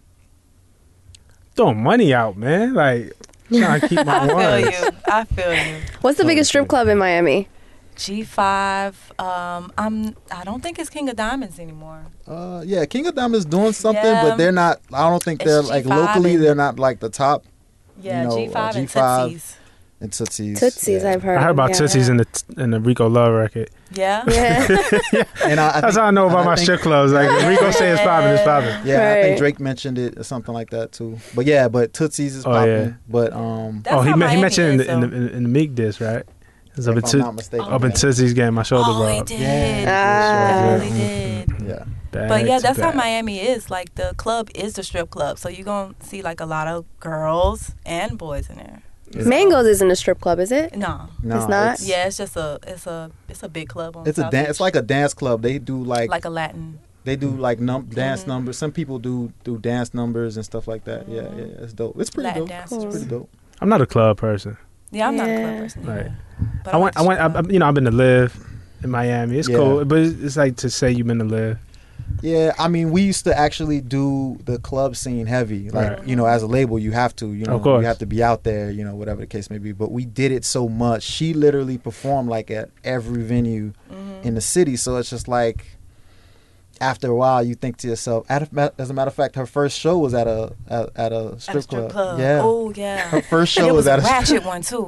throwing money out, man. Like trying to keep my I feel ones. you. I feel you. What's the biggest strip club in Miami? G five. Um, I'm. I don't think it's King of Diamonds anymore. Uh, yeah, King of Diamonds doing something, Yeah. but they're not. I don't think It's they're like G five locally. and- They're not like the top. Yeah, You know, G five uh, and G five. Tootsies. And Tootsies. Tootsies, yeah. I've heard. I heard about yeah. Tootsies in the in the Rico Love record. Yeah. Yeah. And I, I That's think, how I know about I my think- strip clubs. Like if Rico say it's popping, it's popping. Yeah, I think Right. Drake mentioned it or something like that too. But yeah, but Tootsies is Oh, popping. yeah. But um, That's oh, he how me- he Miami mentioned in is, the, in though. the in the Meek disc, right? It's up in if I'm Toot- not mistaken, up in yeah. Tootsie's game. My shoulder Oh, he robbed. did. Yeah. Ah. He did. Yeah. Back But yeah, to that's how back. Miami is. Like the club is the strip club, so you're gonna see like a lot of girls and boys in there. Mangoes isn't a strip club, is it? No. No, It's not? It's, Yeah, it's just a it's a it's a big club on it's a South dance. Beach. It's like a dance club. They do like, like a Latin. they do like num- dance Mhm. numbers. Some people do do dance numbers and stuff like that. Yeah, yeah, it's dope. It's pretty Latin dope. dance. It's pretty dope. I'm not a club person. Yeah, I'm not a Yeah. club person. Right. either. But I went. I like went. the I, strip I- you know, I've been to Live in Miami. It's Yeah. cool, but it's, it's like to say you've been to Live. Yeah, I mean, we used to actually do the club scene heavy. Like, Right. you know, as a label, you have to, you know, Of course. you have to be out there, you know, whatever the case may be. But we did it so much. She literally performed like at every venue Mhm. in the city. So it's just like, after a while, you think to yourself. At a, as a matter of fact, her first show was at a at, at a strip, At a strip club. Yeah, Oh yeah. her first And show it was was a at a ratchet one too.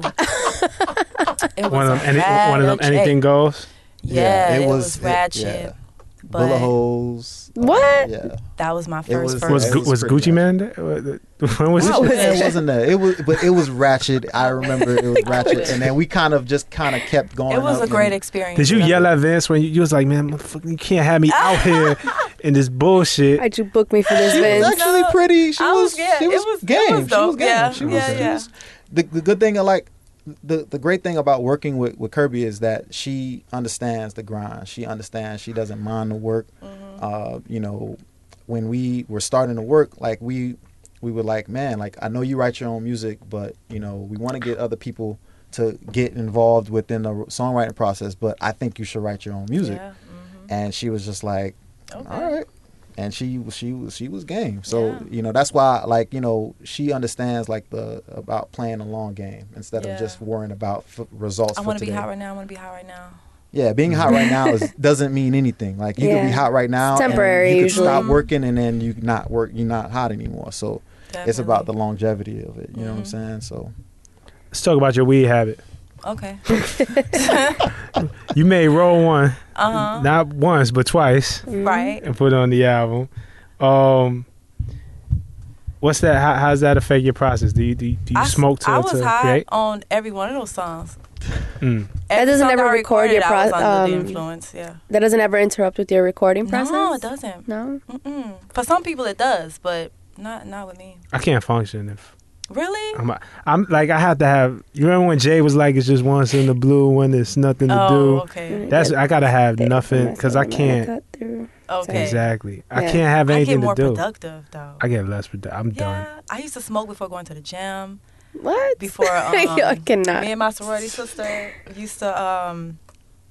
It was One of a them. Any, one of them. ratchet. Anything goes. Yeah, Yeah, it it, was- was, it- ratchet. yeah. But bullet holes. What? Yeah, that was my It first was- first. Was it Gu- was was pretty Gucci bad. Man there? When was What it? was Yeah, it? it wasn't that. It was, but it was ratchet. I remember it was ratchet, and then we kind of just kind of kept going. It was up a great and- experience. Did you know? yell at Vince when you, you was like, man, motherfucker, you can't have me out here in this bullshit? Why'd you book me for this, She was Vince? actually No, pretty. She I was, was- yeah, she it was, was- it game. was she was dope. game. Yeah, she was, yeah, she yeah. was- the, the good thing, I like, the the great thing about working with, with Kirby is that she understands the grind. She understands. She doesn't mind the work. Mhm. Uh, you know, when we were starting to work, like we we were like, man, like I know you write your own music, but you know, we want to get other people to get involved within the songwriting process. But I think you should write your own music. Yeah. mhm. And she was just like, Okay. all right. And she she was she was game. So Yeah. you know that's why like you know she understands like the about playing a long game instead Yeah. of just worrying about f- results. I for want to be today. hot right now. I want to be hot right now. Yeah, being hot right now is, doesn't mean anything. Like you can be Yeah. hot right now, It's temporary and you can usually. stop working, and then you not work. You're not hot anymore. So it's about the Definitely. longevity of it. You know what I'm Mhm. saying? So Let's talk about your weed habit. Okay. You made Roll One, Uh huh. not once but twice, Right. and put it on the album. Um, what's that? How, how does that affect your process? Do you do you, do you I s- smoke to, I was to high create? on every one of those songs. Mm. That Every doesn't song ever I record recorded, your I was pro- under the um, influence. Yeah. That doesn't ever interrupt with your recording process? No, it doesn't. No? Mm-mm. For some people, it does, but not not with me. I can't function if Really? I'm. I'm like I have to have. You remember when Jay was like, "It's just once in the blue when there's nothing to Oh, do." okay. That's I gotta have They- nothing because I they can't. cut through. Okay. Exactly. I Yeah. can't have I anything get more to do. productive though. I get less productive. I'm yeah, done. I used to smoke before going to the gym. What? Before um, I cannot. me and my sorority sister used to um,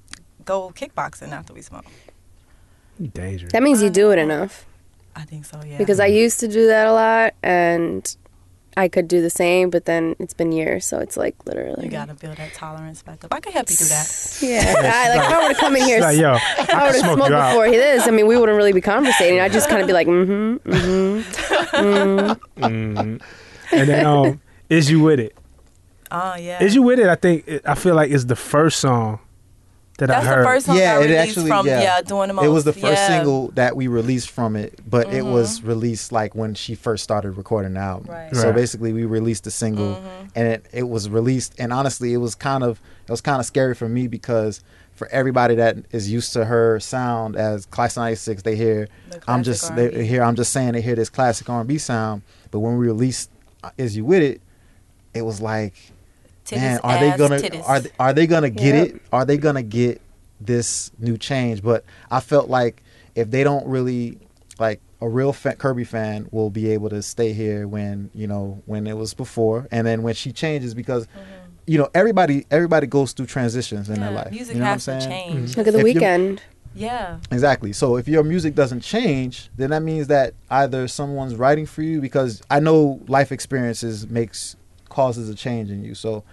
go kickboxing after we smoked. You dangerous. That means you do it enough. I think so. Yeah. Because I used to do that a lot, and I could do the same, but then it's been years, so it's like literally. you gotta build that tolerance back up. I can help you do that. Yeah, I, like if I were to come in here, She's like, yo, I if I can were to smoke smoke you out. before this, I mean, we wouldn't really be conversating. I'd just kind of be like, mm-hmm, mm-hmm, mm. Mm. And then, um, is you with it? Oh yeah. Is you with it? I think it, I feel like it's the first song that That's I heard. the first song Yeah, I it released actually- from yeah. yeah. doing the most. it was the first yeah. single that we released from it, but it Mhm. was released like when she first started recording the album. Right. So Right. basically, we released the single, Mhm. and it, it was released. And honestly, it was kind of it was kind of scary for me because for everybody that is used to her sound as Class ninety-six, they hear The I'm classic just R they and B. hear I'm just saying they hear this classic R and B sound. But when we released uh, Is You With It, it was like, Titties, man, are they ass, gonna titties. are they, are they gonna get Yep. it? Are they gonna get this new change? But I felt like if they don't really like a real fa- Kirby fan will be able to stay here when you know when it was before, and then when she changes because Mhm. you know everybody everybody goes through transitions in Yeah, their life. music you know has what I'm to saying? change. Look at the If you- weekend. Yeah. Exactly. So if your music doesn't change, then that means that either someone's writing for you because I know life experiences makes causes a change in you. So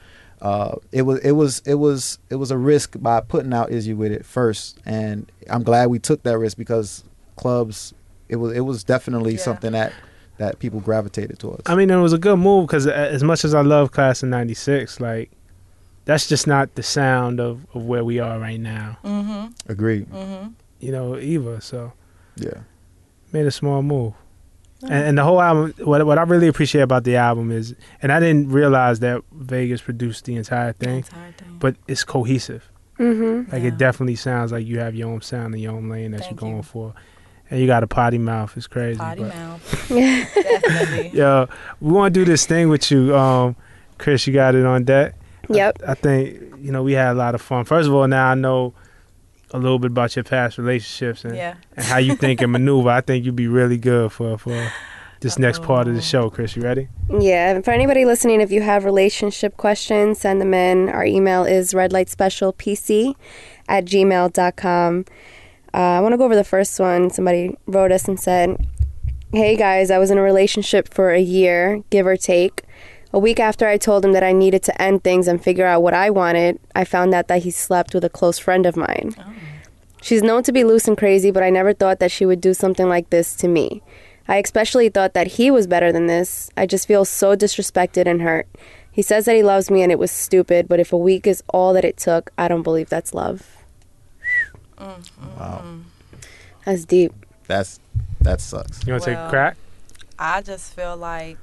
uh, it was it was it was it was a risk by putting out Is You With It first, and I'm glad we took that risk because clubs, it was it was definitely Yeah. something that that people gravitated towards. I mean, it was a good move because as much as I love Class of ninety-six, like, that's just not the sound of, of where we are right now, Mm-hmm. Agreed. Mm-hmm. you know, either. So, Yeah. made a small move. And, and the whole album, what what I really appreciate about the album is, and I didn't realize that Vegas produced the entire thing, Entire thing. but it's cohesive. Mm-hmm. Like, Yeah. it definitely sounds like you have your own sound and your own lane that Thank you're going you. for. And you got a potty mouth. It's crazy. Potty but- mouth. Definitely. Yo, we want to do this thing with you. Um, Chris, you got it on deck? Yep. I, I think, you know, we had a lot of fun. First of all, now I know a little bit about your past relationships and, Yeah. and how you think and maneuver. I think you'd be really good for, for this next part of the show. Chris, you ready? Yeah, and for anybody listening, if you have relationship questions, send them in. Our email is redlightspecialpc at gmail dot com. Uh, I want to go over the first one. Somebody wrote us and said, "Hey guys, I was in a relationship for a year, give or take. A week after I told him that I needed to end things and figure out what I wanted, I found out that he slept with a close friend of mine. She's known to be loose and crazy, but I never thought that she would do something like this to me. I especially thought that he was better than this. I just feel so disrespected and hurt. He says that he loves me and it was stupid, but if a week is all that it took, I don't believe that's love." Wow. That's deep. That's that sucks. You want to take a Well, crack? I just feel like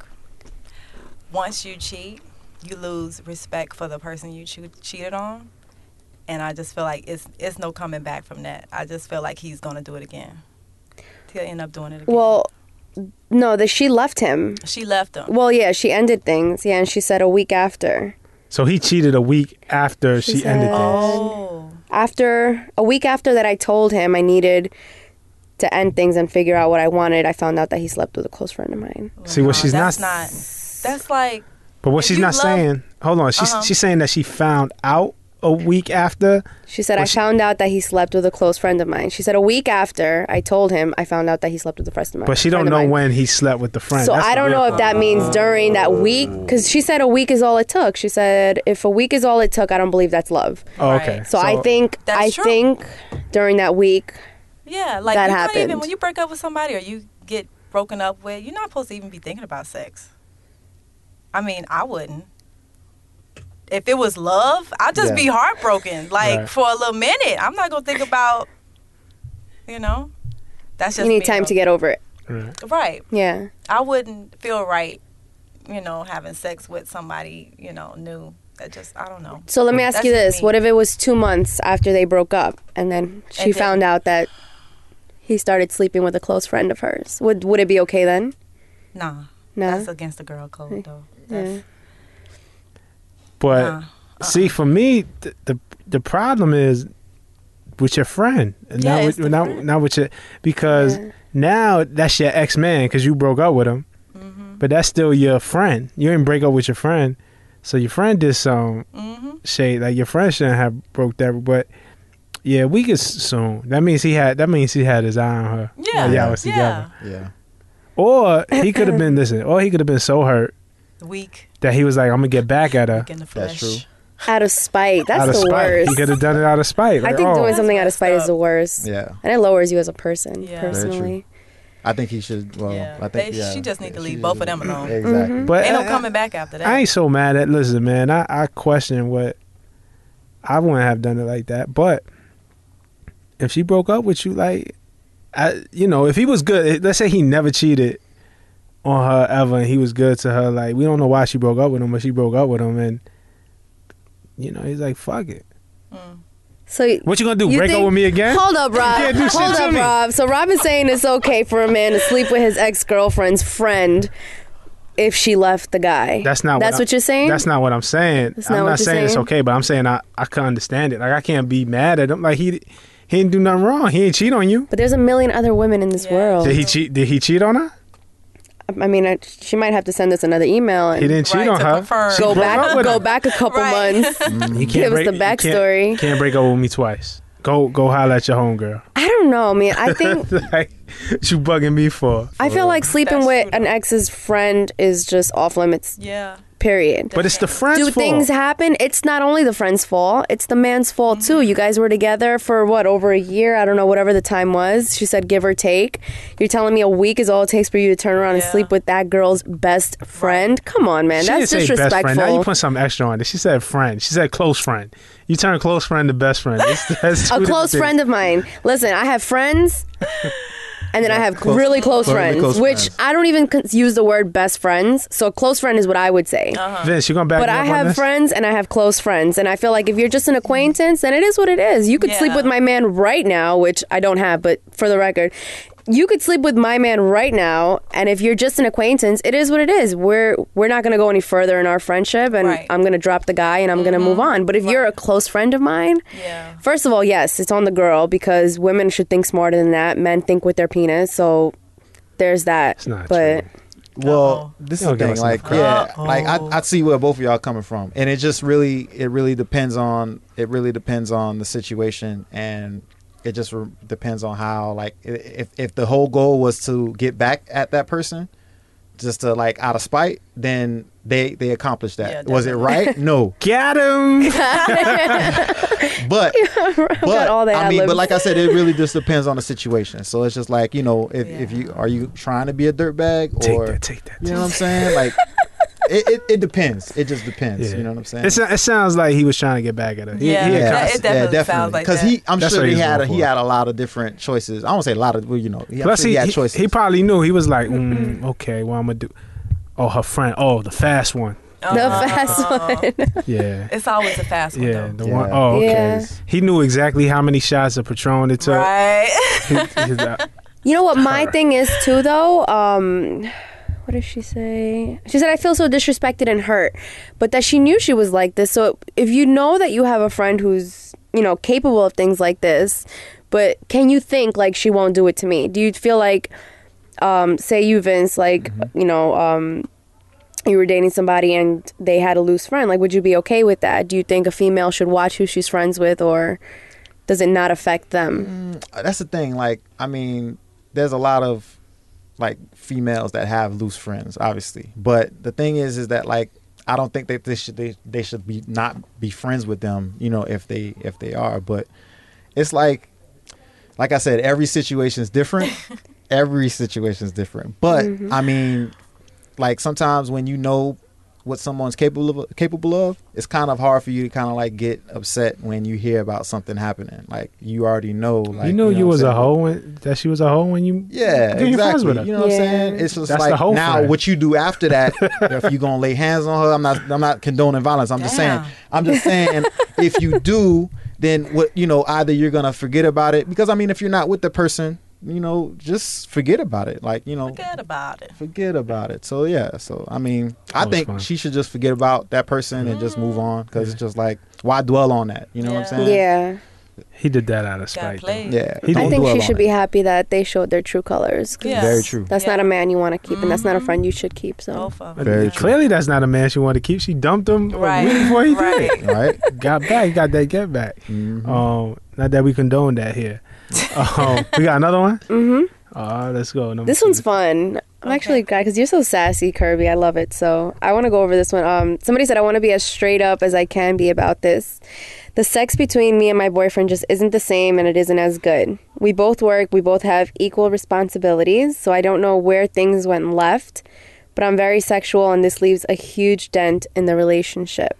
once you cheat, you lose respect for the person you che- cheated on. And I just feel like it's it's no coming back from that. I just feel like he's going to do it again. He'll end up doing it again. Well, no, that she left him. She left him. Well, yeah, she ended things. Yeah, and she said a week after. So he cheated a week after She she, ended said- things. Oh. After, a week after that I told him I needed to end things and figure out what I wanted, I found out that he slept with a close friend of mine. See, what she's that's not- not. That's like, But what If she's you not love- saying, hold on, she's Uh-huh. she's saying that she found out a week after. She said, Well, I she- found out that he slept with a close friend of mine. She said, a week after I told him, I found out that he slept with a friend of mine. But she don't friend of know mine. when he slept with the friend. So That's I the don't real know if that means during that week, because she said a week is all it took. She said, if a week is all it took, I don't believe that's love. Oh, okay. Right. So, I think, That's I true. think during that week, yeah, like That you don't even happened. when you break up with somebody or you get broken up with, you're not supposed to even be thinking about sex. I mean, I wouldn't. If it was love, I'd just Yeah. be heartbroken. Like Right. for a little minute, I'm not gonna think about. You know, that's just you need me, time though. to get over it. Right. right. Yeah. I wouldn't feel right, you know, having sex with somebody, you know, new. That just, I don't know. So let me ask That's you just this. me. What if it was two months after they broke up and then she And then- found out that he started sleeping with a close friend of hers? Would would it be okay then? Nah, No? that's against the girl code, though. That's, Yeah. But nah. see, for me, the, the the problem is with your friend, and Yeah, not it's with the not, friend. not with your, because Yeah. now that's your ex man because you broke up with him, Mm-hmm. but that's still your friend. You didn't break up with your friend, so your friend did some Mm-hmm. shade. Like your friend shouldn't have broke that, but. Yeah, we could soon. That means he had. That means he had his eye on her. Yeah. while y'all was Yeah. together. Yeah. Or he could have been listen. Or he could have been so hurt Weak. that he was like, "I'm gonna get back at her." Weak in the flesh. That's true. Out of spite. That's out of the spite. worst. He could have done it out of spite. I Like, think oh, doing something out of That's spite is messed the up. worst. Yeah. And it lowers you as a person, Yeah. Very true. personally. I think he should. Well, Yeah. I think They- yeah. she just need to Yeah, leave she both just- of them alone. Exactly. But Ain't no I- coming back after that. I ain't so mad at. Listen, man, I, I question what I wouldn't have done it like that. But if she broke up with you, like, I, you know, if he was good, let's say he never cheated on her ever, and he was good to her. Like, we don't know why she broke up with him, but she broke up with him, and you know, he's like, fuck it. Mm. So What you gonna do? You Break up think- with me again? hold up, Rob. can't do shit Hold to up, me. Rob. So Rob is saying it's okay for a man to sleep with his ex girlfriend's friend if she left the guy. That's not. That's what, what you're saying. That's not what I'm saying. That's I'm not not what you're saying, it's saying? okay, but I'm saying I I can understand it. Like I can't be mad at him. Like he he didn't do nothing wrong. He ain't cheat on you. But there's a million other women in this Yeah. world. Did he cheat? Did he cheat on her? I mean, I, she might have to send us another email and He didn't cheat Right, on to her. confirm. She go broke up back, with go him. back a couple Right. months. You can't Give us break, the you can't- backstory. Can't, break up with me twice. Go go holler at your homegirl. I don't know, man. I think Like what you bugging me for? I feel like sleeping That's with true, an though. ex's friend is just off limits Yeah. Period. But it's the friend's Do fault. things happen? It's not only the friend's fault, it's the man's fault too. You guys were together for what, over a year? I don't know, whatever the time was. She said give or take. You're telling me a week is all it takes for you to turn around and Yeah. sleep with that girl's best friend? Come on, man. She That's didn't say best friend. Now you disrespectful. put something extra on it. She said friend. She said close friend. You turn close friend to best friend. That's, that's two A different close things. friend of mine. Listen, I have friends. And then I have Close- really close really friends, close which friends. I don't even con- use the word best friends. So a close friend is what I would say. Vince, you gonna back But me I up on have this? friends and I have close friends. And I feel like if you're just an acquaintance, then it is what it is. You could sleep Yeah. with my man right now, which I don't have, but for the record, you could sleep with my man right now. And if you're just an acquaintance, it is what it is. We're we're not going to go any further in our friendship. And Right. I'm going to drop the guy and I'm going to move on. But if you're a close friend of mine, Yeah. first of all, yes, it's on the girl because women should think smarter than that. Men think with their penis. So there's that. It's not but true. Well, Uh-oh. this is Don't the give thing. us Like, enough yeah, credit. like I, Uh-oh. I see where both of y'all coming from, and it just really, it really depends on, it really depends on the situation, and it just re- depends on how, like, i- if if the whole goal was to get back at that person, just to like out of spite, then they they accomplished that. Yeah, Was it right? No, Got him. but but all the I mean, ad-libs. but like I said, it really just depends on the situation. So it's just like, you know, if if you are you trying to be a dirtbag Take or that. Take that. you know what I'm saying? Like, it, it, it depends. It just depends. Yeah. You know what I'm saying? It, so- it sounds like he was trying to get back at her. He- Yeah. he had Yeah. concept. It definitely sounds like Because that. he, I'm That's sure what he he's had a, going he for. had a lot of different choices. I won't say a lot of, well, you know, he, I'm Plus, sure he, he, had he, choices. he probably knew. He was like, mm, okay, what I'm gonna do? Oh, her friend. Oh, the fast one. the Uh-huh. fast one. Yeah. It's always a fast one, Yeah, though. the one Yeah. oh okay. Yeah. He knew exactly how many shots of Patron it took. Right. He- he's like, You know what my Her. thing is too though? Um what did she say? She said I feel so disrespected and hurt. But that she knew she was like this. So if you know that you have a friend who's, you know, capable of things like this, but can you think like she won't do it to me? Do you feel like um say you Vince, like, you know, um you were dating somebody and they had a loose friend, like would you be okay with that? Do you think a female should watch who she's friends with, or does it not affect them? That's the thing. Like, I mean, there's a lot of like females that have loose friends, obviously. But the thing is, is that like, I don't think that they should they, they should be not be friends with them, you know, if they if they are. But it's like, like I said, every situation is different. Every situation is different. But I mean, like sometimes when you know what someone's capable of, capable of, it's kind of hard for you to kind of like get upset when you hear about something happening. Like you already know. Like, you knew you, know what was I'm a saying? hoe when, that she was a hoe when you Yeah, became friends exactly. with her. You know what I'm Yeah. saying? It's just That's the like whole now friend. what you do after that. If you gonna lay hands on her, I'm not. I'm not condoning violence. I'm just saying. Damn. I'm just saying if you do, then what you know, either you're gonna forget about it because I mean, if you're not with the person, you know, just forget about it. Like you know, Forget about it. forget about it. So yeah, so I mean, I That was think fun. she should just forget about that person and just move on because it's just like why dwell on that? You know what I'm saying? Yeah. he did that out of Got spite. though. played. Yeah. He don't I think dwell she on should it. be happy that they showed their true colors. 'cause Yeah. Very true. That's Yeah. not a man you want to keep, and that's not a Mhm. friend you should keep. So Both of them. Very yeah. true. Clearly, that's not a man she wanted to keep. She dumped him Right. right before he did it. Right. Right. Got back. He got that get back. Mhm. Um, not that we condone that here. Um, we got another one. hmm Uh, let's go. Number this two. one's fun. I'm actually glad because you're so sassy, Kirby. I love it. So I want to go over this one. Um, somebody said I want to be as straight up as I can be about this. The sex between me and my boyfriend just isn't the same, and it isn't as good. We both work. We both have equal responsibilities. So I don't know where things went left, but I'm very sexual, and this leaves a huge dent in the relationship.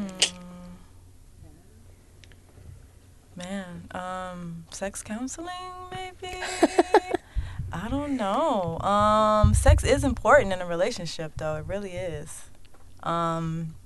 Man, um, sex counseling, maybe? I don't know. Um, sex is important in a relationship, though. It really is. Um,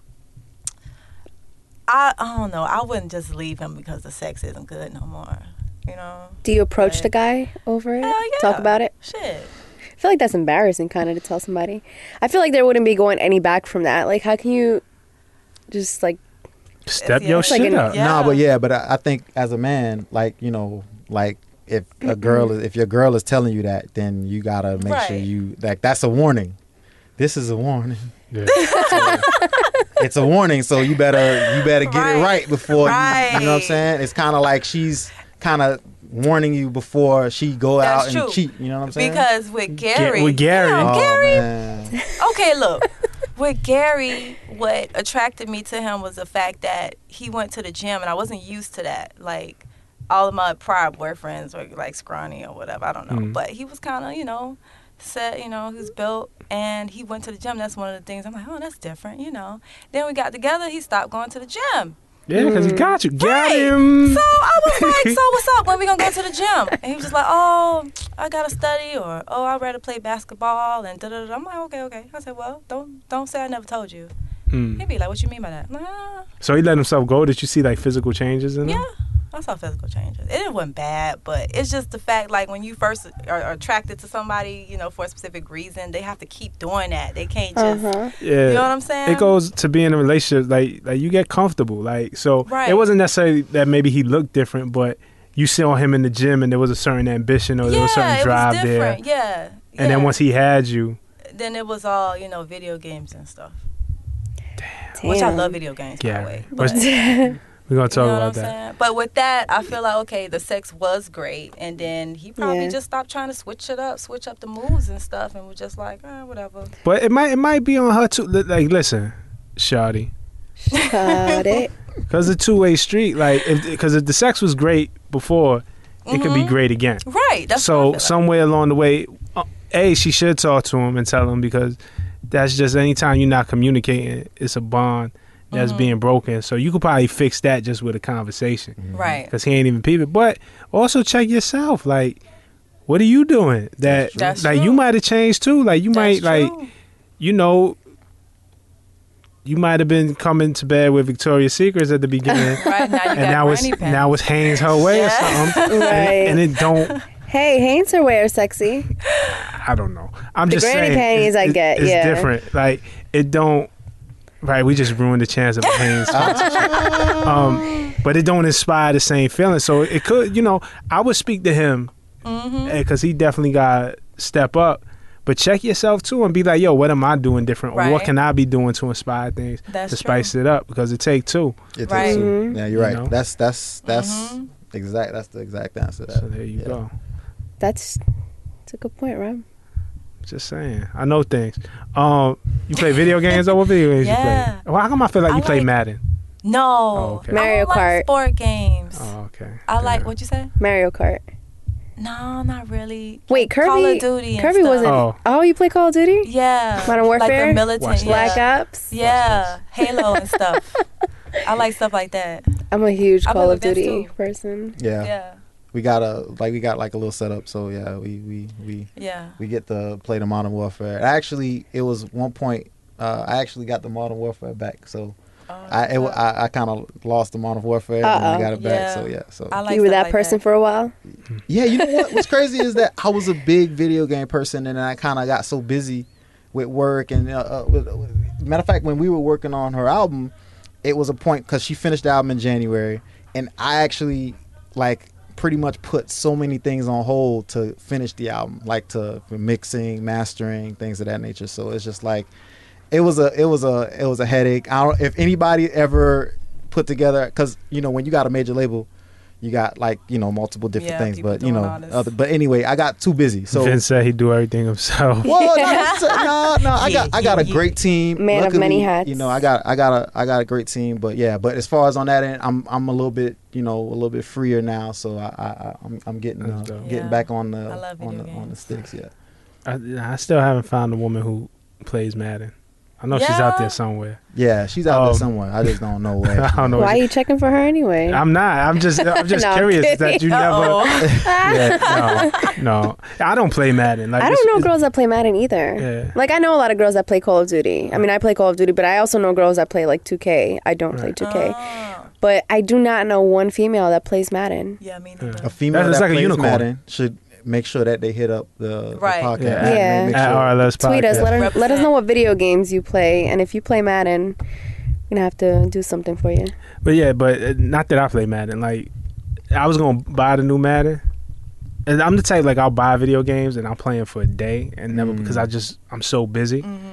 I, I don't know. I wouldn't just leave him because the sex isn't good no more. You know? Do you approach Like- the guy over it? Hell yeah. Talk about it? Shit. I feel like that's embarrassing, kind of, to tell somebody. I feel like there wouldn't be going any back from that. Like, how can you just, like, Step Yeah. your It's like shit an- up. Yeah. Nah, but yeah, but I, I think as a man, like you know, like if a girl is if your girl is telling you that, then you gotta make sure Right. you like that's a warning. This is a warning. Yeah. It's a warning, so you better you better get Right. it right before you, you know what I'm Right. saying? It's kind of like she's kind of warning you before she go That's out and true. cheat. You know what I'm saying? Because with Gary, with Gary. Damn, oh, Gary. man. Okay, look. with Gary, what attracted me to him was the fact that he went to the gym, and I wasn't used to that. Like, all of my prior boyfriends were like scrawny or whatever. I don't know, Mm. but he was kind of, you know, set. You know, he was built, and he went to the gym. That's one of the things. I'm like, oh, that's different. You know. Then we got together. He stopped going to the gym. Yeah, because he got you. Got Right. him. So I was like, so what's up? When we gonna go to the gym? And he was just like, oh, I gotta study, or oh, I'd rather play basketball, and da da da. I'm like, okay, okay. I said, well, don't don't say I never told you. Mm. He'd be like, what you mean by that? I'm like, ah. So he let himself go. Did you see like physical changes in him? Yeah, I saw physical changes. It wasn't bad, but it's just the fact, like, when you first are, are attracted to somebody, you know, for a specific reason, they have to keep doing that. They can't just, Uh-huh. Yeah. you know what I'm saying? It goes to being in a relationship, like like you get comfortable. Like so Right. it wasn't necessarily that maybe he looked different, but you saw him in the gym and there was a certain ambition or there yeah, was a certain it drive was there. different. Yeah. And then yeah. once he had you, then it was all, you know, video games and stuff. Damn. Which I love video games, by Yeah. the way. What's- But, we're gonna talk you know about what I'm that. saying? But with that, I feel like, okay, the sex was great. And then he probably Yeah. just stopped trying to switch it up, switch up the moves and stuff, and was just like, eh, whatever. But it might it might be on her too. Li- Like listen, Shawty, Got it. because it's a two way street. Like because if, if the sex was great before, it could be Mhm. great again. Right. That's what I So feel like. somewhere along the way, uh, a she should talk to him and tell him, because that's just anytime you're not communicating, it's a bond that's Mhm. being broken. So you could probably fix that just with a conversation, Right. because he ain't even peeping. But also check yourself, like what are you doing that That's like true. you might have changed too. Like you might That's like true. you know. You might have been coming to bed with Victoria's Secrets at the beginning, Right, now you and got now it's granny panties. now it's Hanes her way Yeah. or something, Right. and, it, and it don't. Hey, Hanes her wear sexy. I don't know. I'm The just granny saying. panties it's, I it's- get, It's yeah. different. Like it don't. Right, we just ruined the chance of a Hanes sponsorship. um, but it don't inspire the same feeling. So it could, you know, I would speak to him Mm-hmm. because he definitely got to step up. But check yourself too and be like, yo, what am I doing different, or what Right. can I be doing to inspire things That's to spice it up? Because it take two. It takes Right. two. Mhm. Yeah, you're right. You know? That's that's that's Mhm. exact. That's the exact answer. To So that. there you Yeah. go. That's that's a good point, Rob. Just saying, I know things. Um, you play video games or what video games Yeah. you play? Well, how come I feel like I you play like- Madden? No. Oh, okay. Mario I don't Kart. like sport games. Oh, okay. I like, Yeah. what you say? Mario Kart. No, not really. Wait, Like Kirby. Call of Duty and Kirby stuff. wasn't. Oh. Oh. you play Call of Duty? Yeah. Modern Like Warfare? the militant. Watch Yeah. Black Ops. Yeah. Halo and stuff. I like stuff like that. I'm a huge I Call play of with Vince, Duty too. person. Yeah. Yeah. we got a like we got like a little setup. So yeah, we we we Yeah. we get to play the Modern Warfare. Actually, it was one point. Uh, I actually got the Modern Warfare back. So Oh, I it, that's I, I kind of lost the Modern Warfare and Uh-oh. I got it back. Yeah. So yeah. So I like you were stuff that like person for a while. yeah, you know what? What's crazy is that I was a big video game person, and I kind of got so busy with work. And uh, uh, with, with, matter of fact, when we were working on her album, it was a point because she finished the album in January, and I actually like pretty much put so many things on hold to finish the album, like to for mixing, mastering, things of that nature. So it's just like it was a it was a it was a headache. I don't if anybody ever put together, because you know when you got a major label, you got like you know multiple different Yeah, things, people but you doing know all this. other, but anyway, I got too busy. So Vince said he do everything himself. well, no, no, no, I got I got a Yeah, great team. Man of many hats. You know, I got I got a I got a great team, but yeah, but as far as on that end, I'm I'm a little bit you know a little bit freer now, so I, I I- I'm I'm getting uh, That's dope. getting Yeah. back on the I love on video the on the games. sticks. Yeah, I, I still haven't found a woman who plays Madden. I know she's out there Yeah. somewhere. yeah, she's out Um, there somewhere. I just don't know where. I don't know. Why are what you checking for her anyway? she- I'm not. I'm just. I'm just No, I'm curious that kidding. you Uh-oh. never. Yeah, no, no. I don't play Madden. Like I it's- don't know it's- girls that play Madden either. Yeah. Like I know a lot of girls that play Call of Duty. I mean, I play Call of Duty, but I also know girls that play like two K. I don't play Right. two K, Oh. but I do not know one female that plays Madden. Yeah, me Yeah. neither. A female That's that like a plays unicorn. Madden should make sure that they hit up the, Right. the podcast. Yeah. Make- Yeah. make At sure- R L S Tweet us. podcast. Let, her, let us Represent. know what video games you play, and if you play Madden, we're gonna have to do something for you. But yeah, but uh, not that I play Madden. Like I was gonna buy the new Madden, and I'm the type like I'll buy video games and I'll play them for a day and never Mm. because I just I'm so busy. Mhm.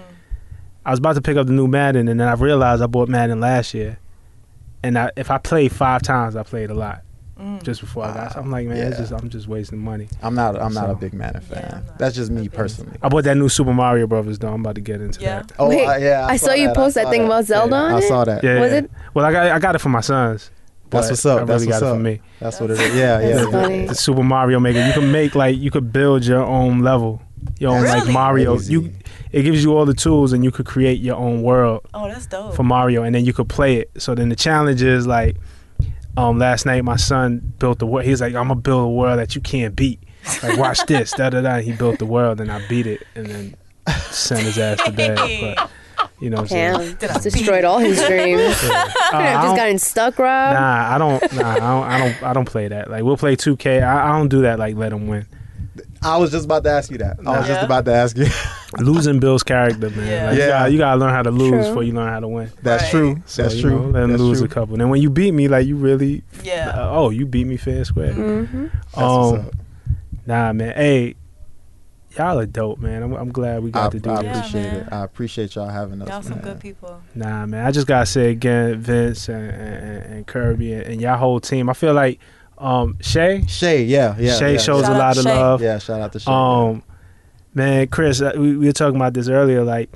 I was about to pick up the new Madden and then I realized I bought Madden last year, and I, if I played five times, I played a lot. Mm. just before I got. So I'm like, man, Yeah. it's just I'm just wasting money. I'm not. I'm not So- a big Madden fan. Yeah, I'm not That's just a me big- personally. I bought that new Super Mario Brothers though. I'm about to get into Yeah. that. Oh Wait, I, yeah, I saw you that. post I that saw thing about Zelda Yeah. on I it. saw that. Yeah. Was it? Well, I got I got it for my sons. That's but what's up. I That's really what's got it up. for me. That's what it is. Yeah, yeah. That's yeah. funny. The Super Mario Maker. You can make like you could build your own level, your own like Really? Mario. Crazy. You it gives you all the tools and you could create your own world Oh, that's dope. for Mario, and then you could play it. So then the challenge is like, um, last night my son built the world. He's like, I'm gonna build a world that you can't beat. Like watch this, da da da. He built the world, and I beat it, and then sent his ass to bed. But you know what I'm saying? Damn, Did I just destroyed all his dreams. Yeah. Uh, I just don't- gotten stuck, Rob. Nah, I don't. Nah, I don't. I don't. I don't play that. Like we'll play two K. I, I don't do that. Like let them win. I was just about to ask you that. I was just Yeah. about to ask you. Losing builds character, man. Yeah. Like, you, Yeah. gotta, you gotta learn how to lose True. before you learn how to win. That's Right. true. So, That's you true. know, let them That's lose true. a couple. And when you beat me, like you really, Yeah. uh, oh, you beat me fair and square. Mm-hmm. That's what's Um, up. nah, man. Hey, y'all are dope, man. I'm, I'm glad we got I, to do I this. Yeah, appreciate man. it. I appreciate y'all having us. Y'all some man. good people. Nah, man. I just gotta say again, Vince and, and, and Kirby and, and y'all whole team. I feel like um, Shay, Shay, yeah, yeah. Shay yeah, shows Shout a out lot to of Shay. love. Yeah, shout out to Shay. Um, man, Chris, uh, we, we were talking about this earlier. Like,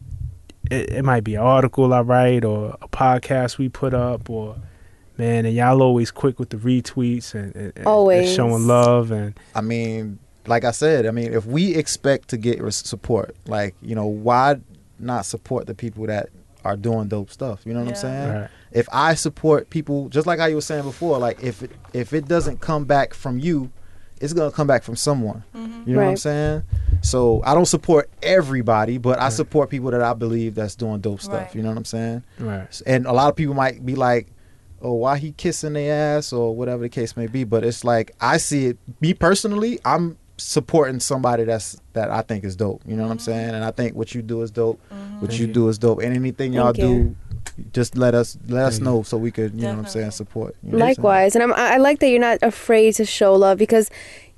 it, it might be an article I write or a podcast we put up, or man, and y'all always quick with the retweets and, and, and Always. showing love and I mean, like I said, I mean, if we expect to get res- support, like, you know, why not support the people that are doing dope stuff? You know what I'm Yeah. saying? right. If I support people, just like how you were saying before, like if it, if it doesn't come back from you, it's gonna come back from someone. Mhm. You know what I'm Right. saying? So I don't support everybody, but I Right. support people that I believe that's doing dope stuff. Right. You know what I'm saying? Right. And a lot of people might be like, "Oh, why he kissing their ass?" or whatever the case may be. But it's like I see it. Me personally, I'm supporting somebody that's that I think is dope. You know what I'm saying? And I think what you do is dope. Mhm. What Thank you you. do is dope. And anything y'all Thank you. do, just let us let us Thank know so we could, you know what I'm saying, Definitely. support. You know what I'm saying? Likewise, and I'm, I I like that you're not afraid to show love because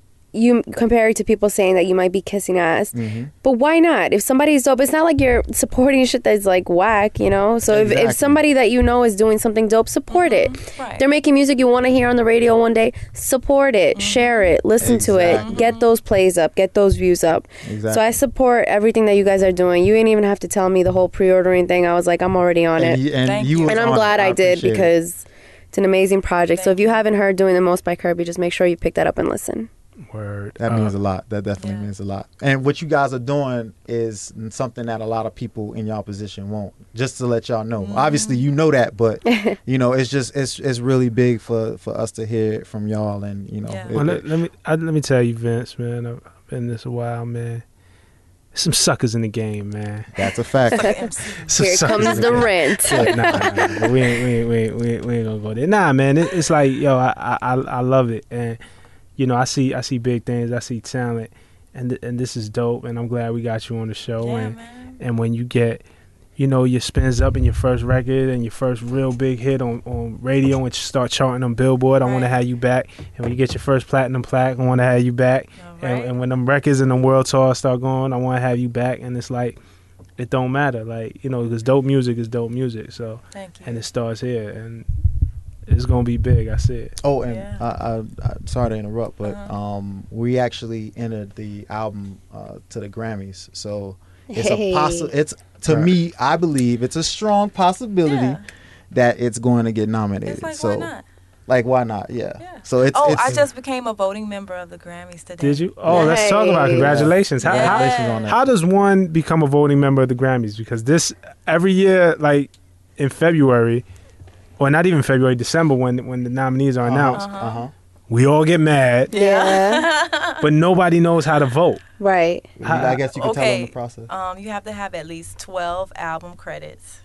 you compare it to people saying that you might be kissing ass. Mhm. But why not? If somebody's dope, it's not like you're supporting shit that's like whack, you know? So if, Exactly. if somebody that you know is doing something dope, support it. Right. They're making music you want to hear on the radio one day, support it, share it, listen to Exactly. it, get those plays up, get those views up. Exactly. So I support everything that you guys are doing. You didn't even have to tell me the whole pre-ordering thing. I was like, I'm already on and it. you, and Thank you you. was And I'm on glad it. I did appreciate it. because it's an amazing project. So Thank if you you. haven't heard Doing the Most by Kirby, just make sure you pick that up and listen. Word. That Uh, means a lot. That definitely Yeah. means a lot. And what you guys are doing is something that a lot of people in y'all position won't. Just to let y'all know. Mm-hmm. Obviously, you know that, but you know, it's just it's it's really big for for us to hear it from y'all. And you know, Yeah. it- Well, let, let me I, let me tell you, Vince, man. I've I've been this a while, man. There's some suckers in the game, man. that's a fact. Like an M C. Some Here suckers comes in the game. rent. Yeah, nah, nah, nah, but we ain't, we ain't, we ain't, we ain't, we ain't gonna go there. Nah, man, it, it's like, yo, I, I, I I love it, and you know, I see, I see big things, I see talent, and th- and this is dope, and I'm glad we got you on the show, Yeah, and man. and when you get, you know, your spins up in your first record and your first real big hit on, on radio, and you start charting on Billboard, I want to Right. have you back, and when you get your first platinum plaque, I want to have you back, All and, right. and when them records and them world tours start going, I want to have you back, and it's like, it don't matter, like, you know, because dope music is dope music, so. Thank you. And it starts here, and it's gonna be big. I see it. Oh, and Yeah. I, I, I sorry to interrupt, but Uh-huh. um, we actually entered the album uh, to the Grammys, so it's Hey. a possi- It's to Right. me, I believe it's a strong possibility Yeah. that it's going to get nominated. It's like, so, why not? like, why not? Yeah. Yeah. So it's. Oh, it's, I just became a voting member of the Grammys today. Did you? Oh, let's talk about it. Hey. Congratulations. How, Yeah. how, Congratulations on that. how does one become a voting member of the Grammys? Because this every year, like in February, or not even February, December, when when the nominees are announced, Uh huh. we all get mad, Yeah. but nobody knows how to vote. Right. I guess you can tell them Okay. the process. Um, you have to have at least twelve album credits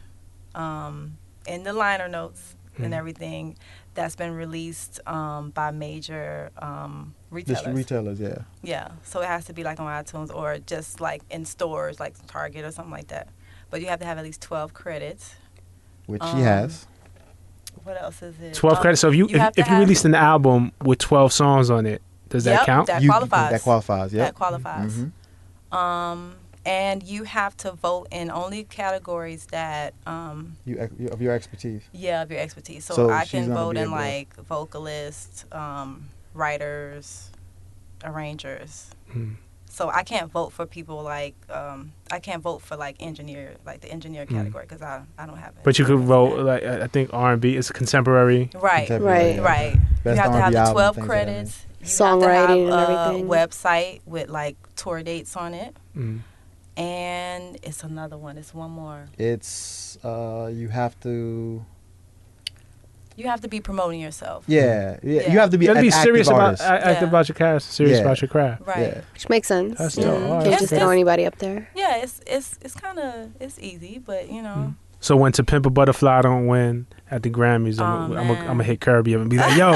um, in the liner notes Hmm. and everything that's been released um, by major um, retailers. Just retailers, yeah. Yeah, so it has to be like on iTunes or just like in stores like Target or something like that. But you have to have at least twelve credits. Which Um, she has. What else is it? Twelve Um, credits. So if you, have if, to if you have- released an album with twelve songs on it, does that Yep, count? That You- qualifies. That qualifies, yeah. That qualifies. Mhm. Um, and you have to vote in only categories that, um, You ex- of your expertise. yeah, of your expertise. So, So I she's can gonna vote be in able to- like vocalists, um, writers, arrangers. Mm. So I can't vote for people like um, I can't vote for like engineer, like the engineer category, because I I don't have it. But you could vote like I I think R and B is contemporary. Right, Contemporary, Right. yeah. right. Best you have to R and have B the album, twelve things of that credits. You Songwriting have to have and a everything. website with like tour dates on it, Mm. and it's another one. It's one more. It's uh, you have to. You have to be promoting yourself. Yeah, yeah. Yeah. You have to be You gotta an be active serious about artist. a- active Yeah. about your craft, serious Yeah. about your craft. Right. Yeah. Which makes sense. That's yeah. dope. You All right. can't It's- just it's- throw anybody up there. Yeah, it's it's it's kind of it's easy, but you know. So when To Pimp a Butterfly don't win at the Grammys, I'm Oh, I'm man. gonna hit Kirby and be like, yo,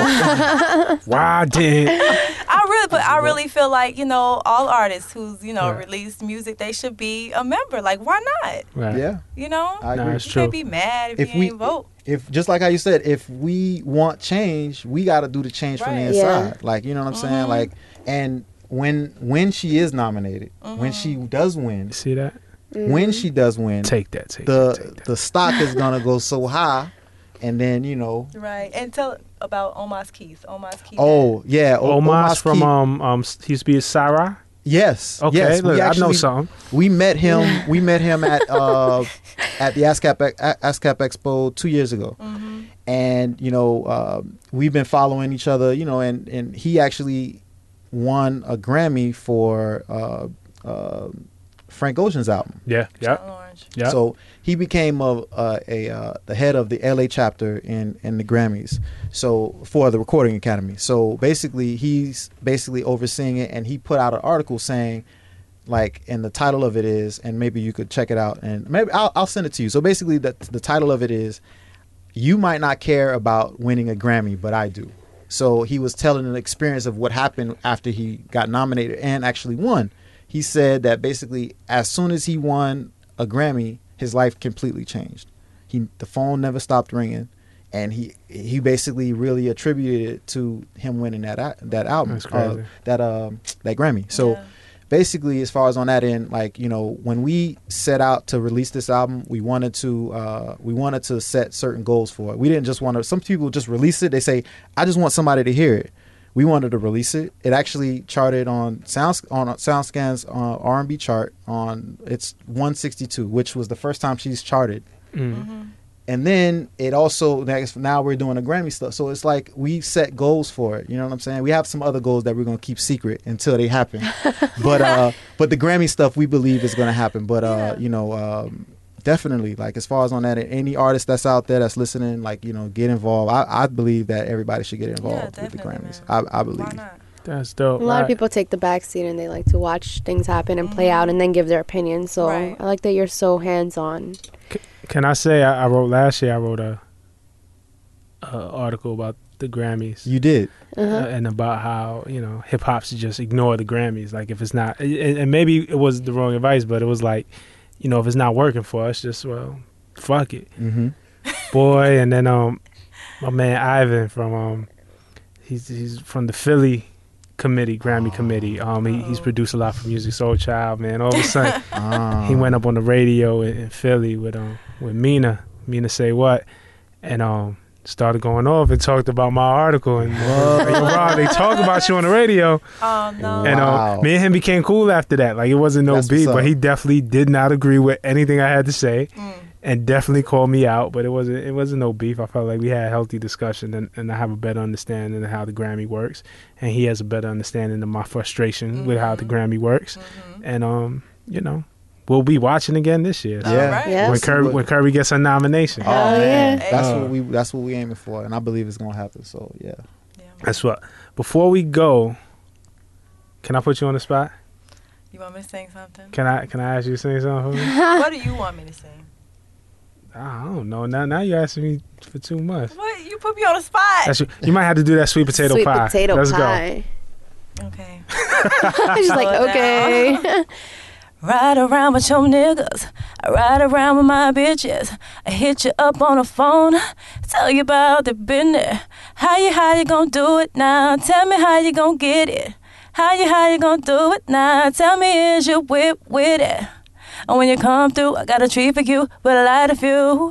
why did? I really, but I really feel like you know, all artists who's you know Right. released music, they should be a member. Like, why not? Right. Yeah, You know, I Nah, agree. it's you true. can't be mad if, If you we- ain't vote. If just like how you said, if we want change, we got to do the change from the Right. inside. Yeah. Like you know what I'm saying? Mhm. Like, and when when she is nominated, when she does win, See that? when she does win, Take that. Take the that. Take that. the stock is gonna go so high, and then you know, Right, and tell about Omas Keith. Omas Keith. oh yeah, O- Omas Omas from Keith- um um he used to be a Sarah. yes, Okay, yes, look, we I know actually- something. We met him. We met him at uh, at the ASCAP A- ASCAP Expo two years ago, Mm-hmm. and you know um, we've been following each other. You know, and and he actually won a Grammy for uh, uh, Frank Ocean's album. Yeah. Yeah. Orange. Yeah. So he became a, a, a uh, the head of the L A chapter in in the Grammys. So for the Recording Academy. So basically, he's basically overseeing it, and he put out an article saying, like, and the title of it is, and maybe you could check it out, and maybe I'll, I'll send it to you. So basically, the the title of it is, you might not care about winning a Grammy, but I do. So he was telling an experience of what happened after he got nominated and actually won. He said that basically, as soon as he won a Grammy, his life completely changed. He the phone never stopped ringing, and he he basically really attributed it to him winning that a- that album, That's crazy. uh, that um that Grammy. So Yeah. basically, as far as on that end, like you know, when we set out to release this album, we wanted to uh, we wanted to set certain goals for it. We didn't just want to. Some people just release it. They say, "I just want somebody to hear it." We wanted to release it. It actually charted on Sound on SoundScan's uh, R and B chart on it's one sixty-two, which was the first time she's charted. Mm. And then it also next now we're doing the Grammy stuff. So it's like we set goals for it. You know what I'm saying? We have some other goals that we're gonna keep secret until they happen. but uh, but the Grammy stuff we believe is gonna happen. But uh, Yeah. you know, um, definitely like as far as on that, any artist that's out there that's listening, like you know, get involved. I, I believe that everybody should get involved with the definitely, Grammys. man. I, I believe. Why not? That's dope. A lot of Right. people take the back seat and they like to watch things happen and play out and then give their opinion. So Right. I like that you're so hands on. Can I say I, I wrote last year? I wrote a, a article about the Grammys. You did. uh, and about how you know hip hop should just ignore the Grammys. Like if it's not, and, and maybe it was the wrong advice, but it was like, you know, if it's not working for us, just well, fuck it, Mm-hmm. boy. And then um, my man Ivan from um, he's he's from the Philly committee, Grammy committee. Um, he, he's produced a lot for Music Soul Child. Man, all of a sudden Ah. he went up on the radio in, in Philly with um with Mina, Mina Say What, and um. started going off and talked about my article and uh, like, yo, Rob, they talk about you on the radio. Oh no. And Wow. uh, me and him became cool after that. Like it wasn't no That's beef, what's but up. he definitely did not agree with anything I had to say, Mm. and definitely called me out. But it wasn't it wasn't no beef. I felt like we had a healthy discussion, and, and I have a better understanding of how the Grammy works, and he has a better understanding of my frustration with how the Grammy works. Mhm. And um, you know, we'll be watching again this year. Yeah. All right. Yeah. When Kirby when Kirby gets a nomination. Oh Hell man, yeah. that's Uh, what we that's what we aiming for, and I believe it's gonna happen. So yeah. Yeah. That's what. Before we go, can I put you on the spot? You want me to sing something? Can I can I ask you to sing something for me? What do you want me to sing? I don't know. Now now you're asking me for too much. What? You put me on the spot. That's, you might have to do that sweet potato Sweet pie. potato Let's pie. Okay. She's like, Slow okay. Ride around with your niggas. I ride around with my bitches. I hit you up on the phone. Tell you about the business. How you, how you gonna do it now? Tell me how you gonna get it. How you, how you gonna do it now? Tell me is you whip with it. And when you come through, I got a treat for you with a light of you.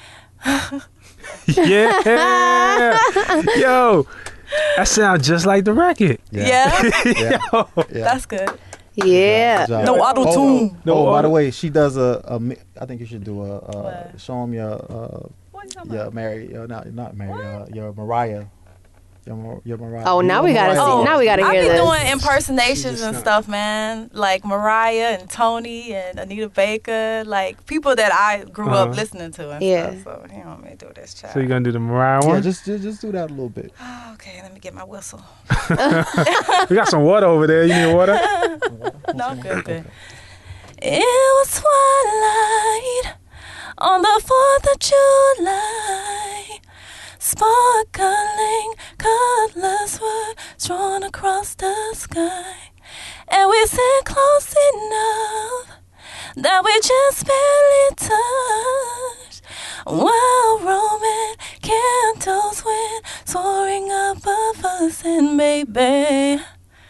Yeah. Yo, that sounds just like the record. Yeah, Yeah. Yo. Yeah. that's good. Yeah. Good job. No auto-tune. Oh, oh, No by the auto- way, she does a, a mi- I think you should do a, uh What? show them your, uh, What you talking your about? Mary, your, not, not Mary, uh, your Mariah. Your, Mar- your Mariah. Oh, you now know we gotta Mariah? see. Now we gotta I hear be this. doing impersonations Jesus, and no. stuff, man. Like Mariah and Tony and Anita Baker, like people that I grew Uh-huh. up listening to and Yeah. stuff. So he want me to do this, child. So you gonna do the Mariah Yeah, one? just, just just do that a little bit. Okay, let me get my whistle. We got some water over there. You need water? No, good, good. It was twilight on the fourth of July. Sparkling colors were drawn across the sky. And we sit close enough that we just barely touched. While Roman candles went soaring above us, and baby,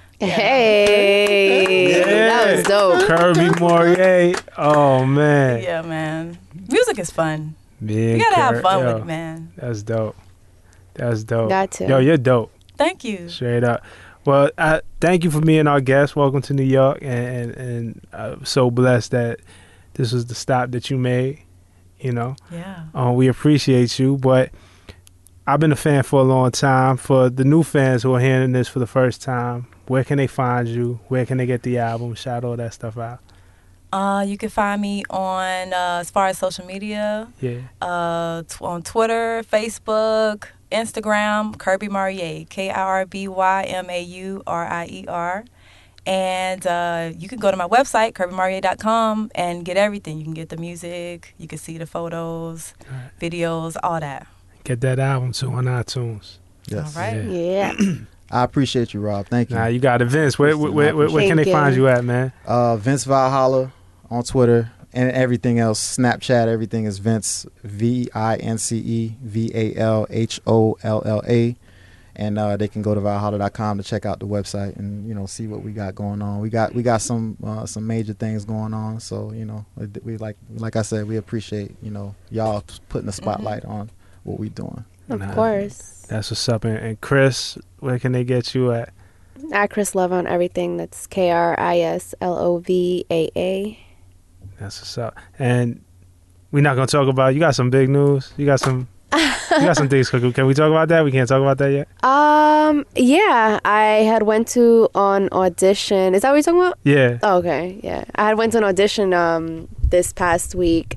Hey, that was dope. Kirby Mourier. Oh man. yeah, man. Music is fun. Man, You gotta have Kurt, fun yo, with it, man. That's dope. That's dope. Got to. Yo, you're dope. Thank you. Straight up. Well, I thank you for being our guest. Welcome to New York, and and, and I'm so blessed that this was the stop that you made. You know, Yeah. uh, we appreciate you. But I've been a fan for a long time. For the new fans who are hearing this for the first time, where can they find you? Where can they get the album? Shout all that stuff out. Uh, you can find me on uh, as far as social media, Yeah. uh, t- on Twitter, Facebook, Instagram, Kirby Maurier, K I R B Y M A U R I E R. And uh, you can go to my website, kirby maurier dot com, and get everything. You can get the music, you can see the photos, Right. videos, all that. Get that album too on iTunes. Yes. All right. Yeah. Yeah. I appreciate you, Rob. Thank you. Now you got events. Where where, where, where, where can they Thank find you. you at, man? Uh, Vince Valhalla on Twitter and everything else. Snapchat, everything is Vince, V I N C E V A L H O L L A. And uh, they can go to valhalla dot com to check out the website and, you know, see what we got going on. We got we got some uh, some major things going on. So, you know, we like like I said, we appreciate, you know, y'all putting the spotlight on what we doing. Of Nah. course. That's what's up. And, and Chris, where can they get you at? At Chris Love on everything. That's K R I S L O V A A. That's what's up. And we're not gonna talk about. You got some big news. You got some. You got some things cooking. Can we talk about that? We can't talk about that yet. Um, yeah, I had went to an audition. Is that what you're talking about? Yeah. Oh, okay, yeah. I had went to an audition um this past week,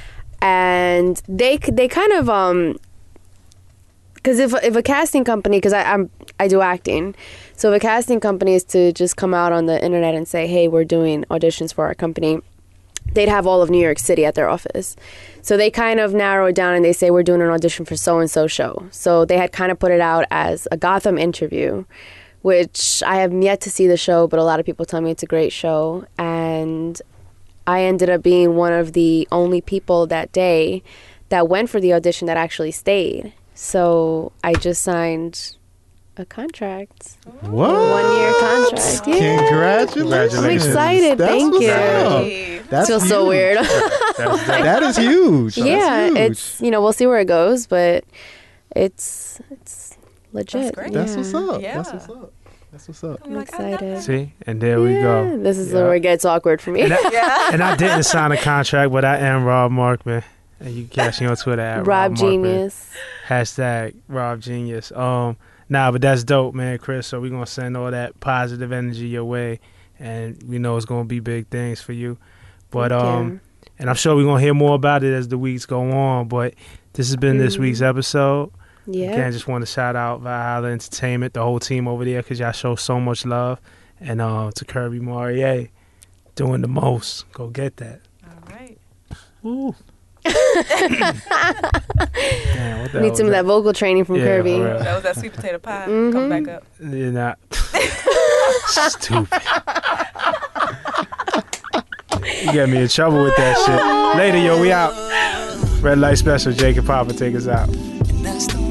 and they they kind of um because if if a casting company, because I I'm I do acting, so if a casting company is to just come out on the internet and say, hey, we're doing auditions for our company, they'd have all of New York City at their office. So they kind of narrow it down and they say, we're doing an audition for so-and-so show. So they had kind of put it out as a Gotham interview, which I have yet to see the show, but a lot of people tell me it's a great show. And I ended up being one of the only people that day that went for the audition that actually stayed. So I just signed a contract. What? One year contract. Yeah. Congratulations. I'm excited. That's Thank what's you. up. Hey. That's Feels so huge. weird. That's, That is huge. That's yeah, huge. it's, you know, we'll see where it goes, but it's it's legit. That's great. That's Yeah. what's up. Yeah. That's what's up. That's what's up. I'm Like, I got excited. see, and there we Yeah, go. This is Yeah. where it gets awkward for me. And I, Yeah. and I didn't sign a contract, but I am Rob Markman. And you can catch me on Twitter at Rob, Rob Markman. Genius. Hashtag Rob Genius. Um, nah, but that's dope, man, Chris. So we're gonna send all that positive energy your way, and we know it's gonna be big things for you. But Thank um, you. and I'm sure we're gonna hear more about it as the weeks go on. But this has been this Mhm. week's episode. Yeah. Again, just want to shout out Valhalla Entertainment, the whole team over there, because y'all show so much love, and uh, to Kirby Maurier doing the most. Go get that. All right. Woo. Damn, what the hell Need was some of that vocal training from Yeah, Kirby. for real. That was that sweet potato pie. Mhm. Come back up. You're not stupid. You got me in trouble with that shit. Later, yo, we out. Red Light Special, Jake and Papa take us out. And that's the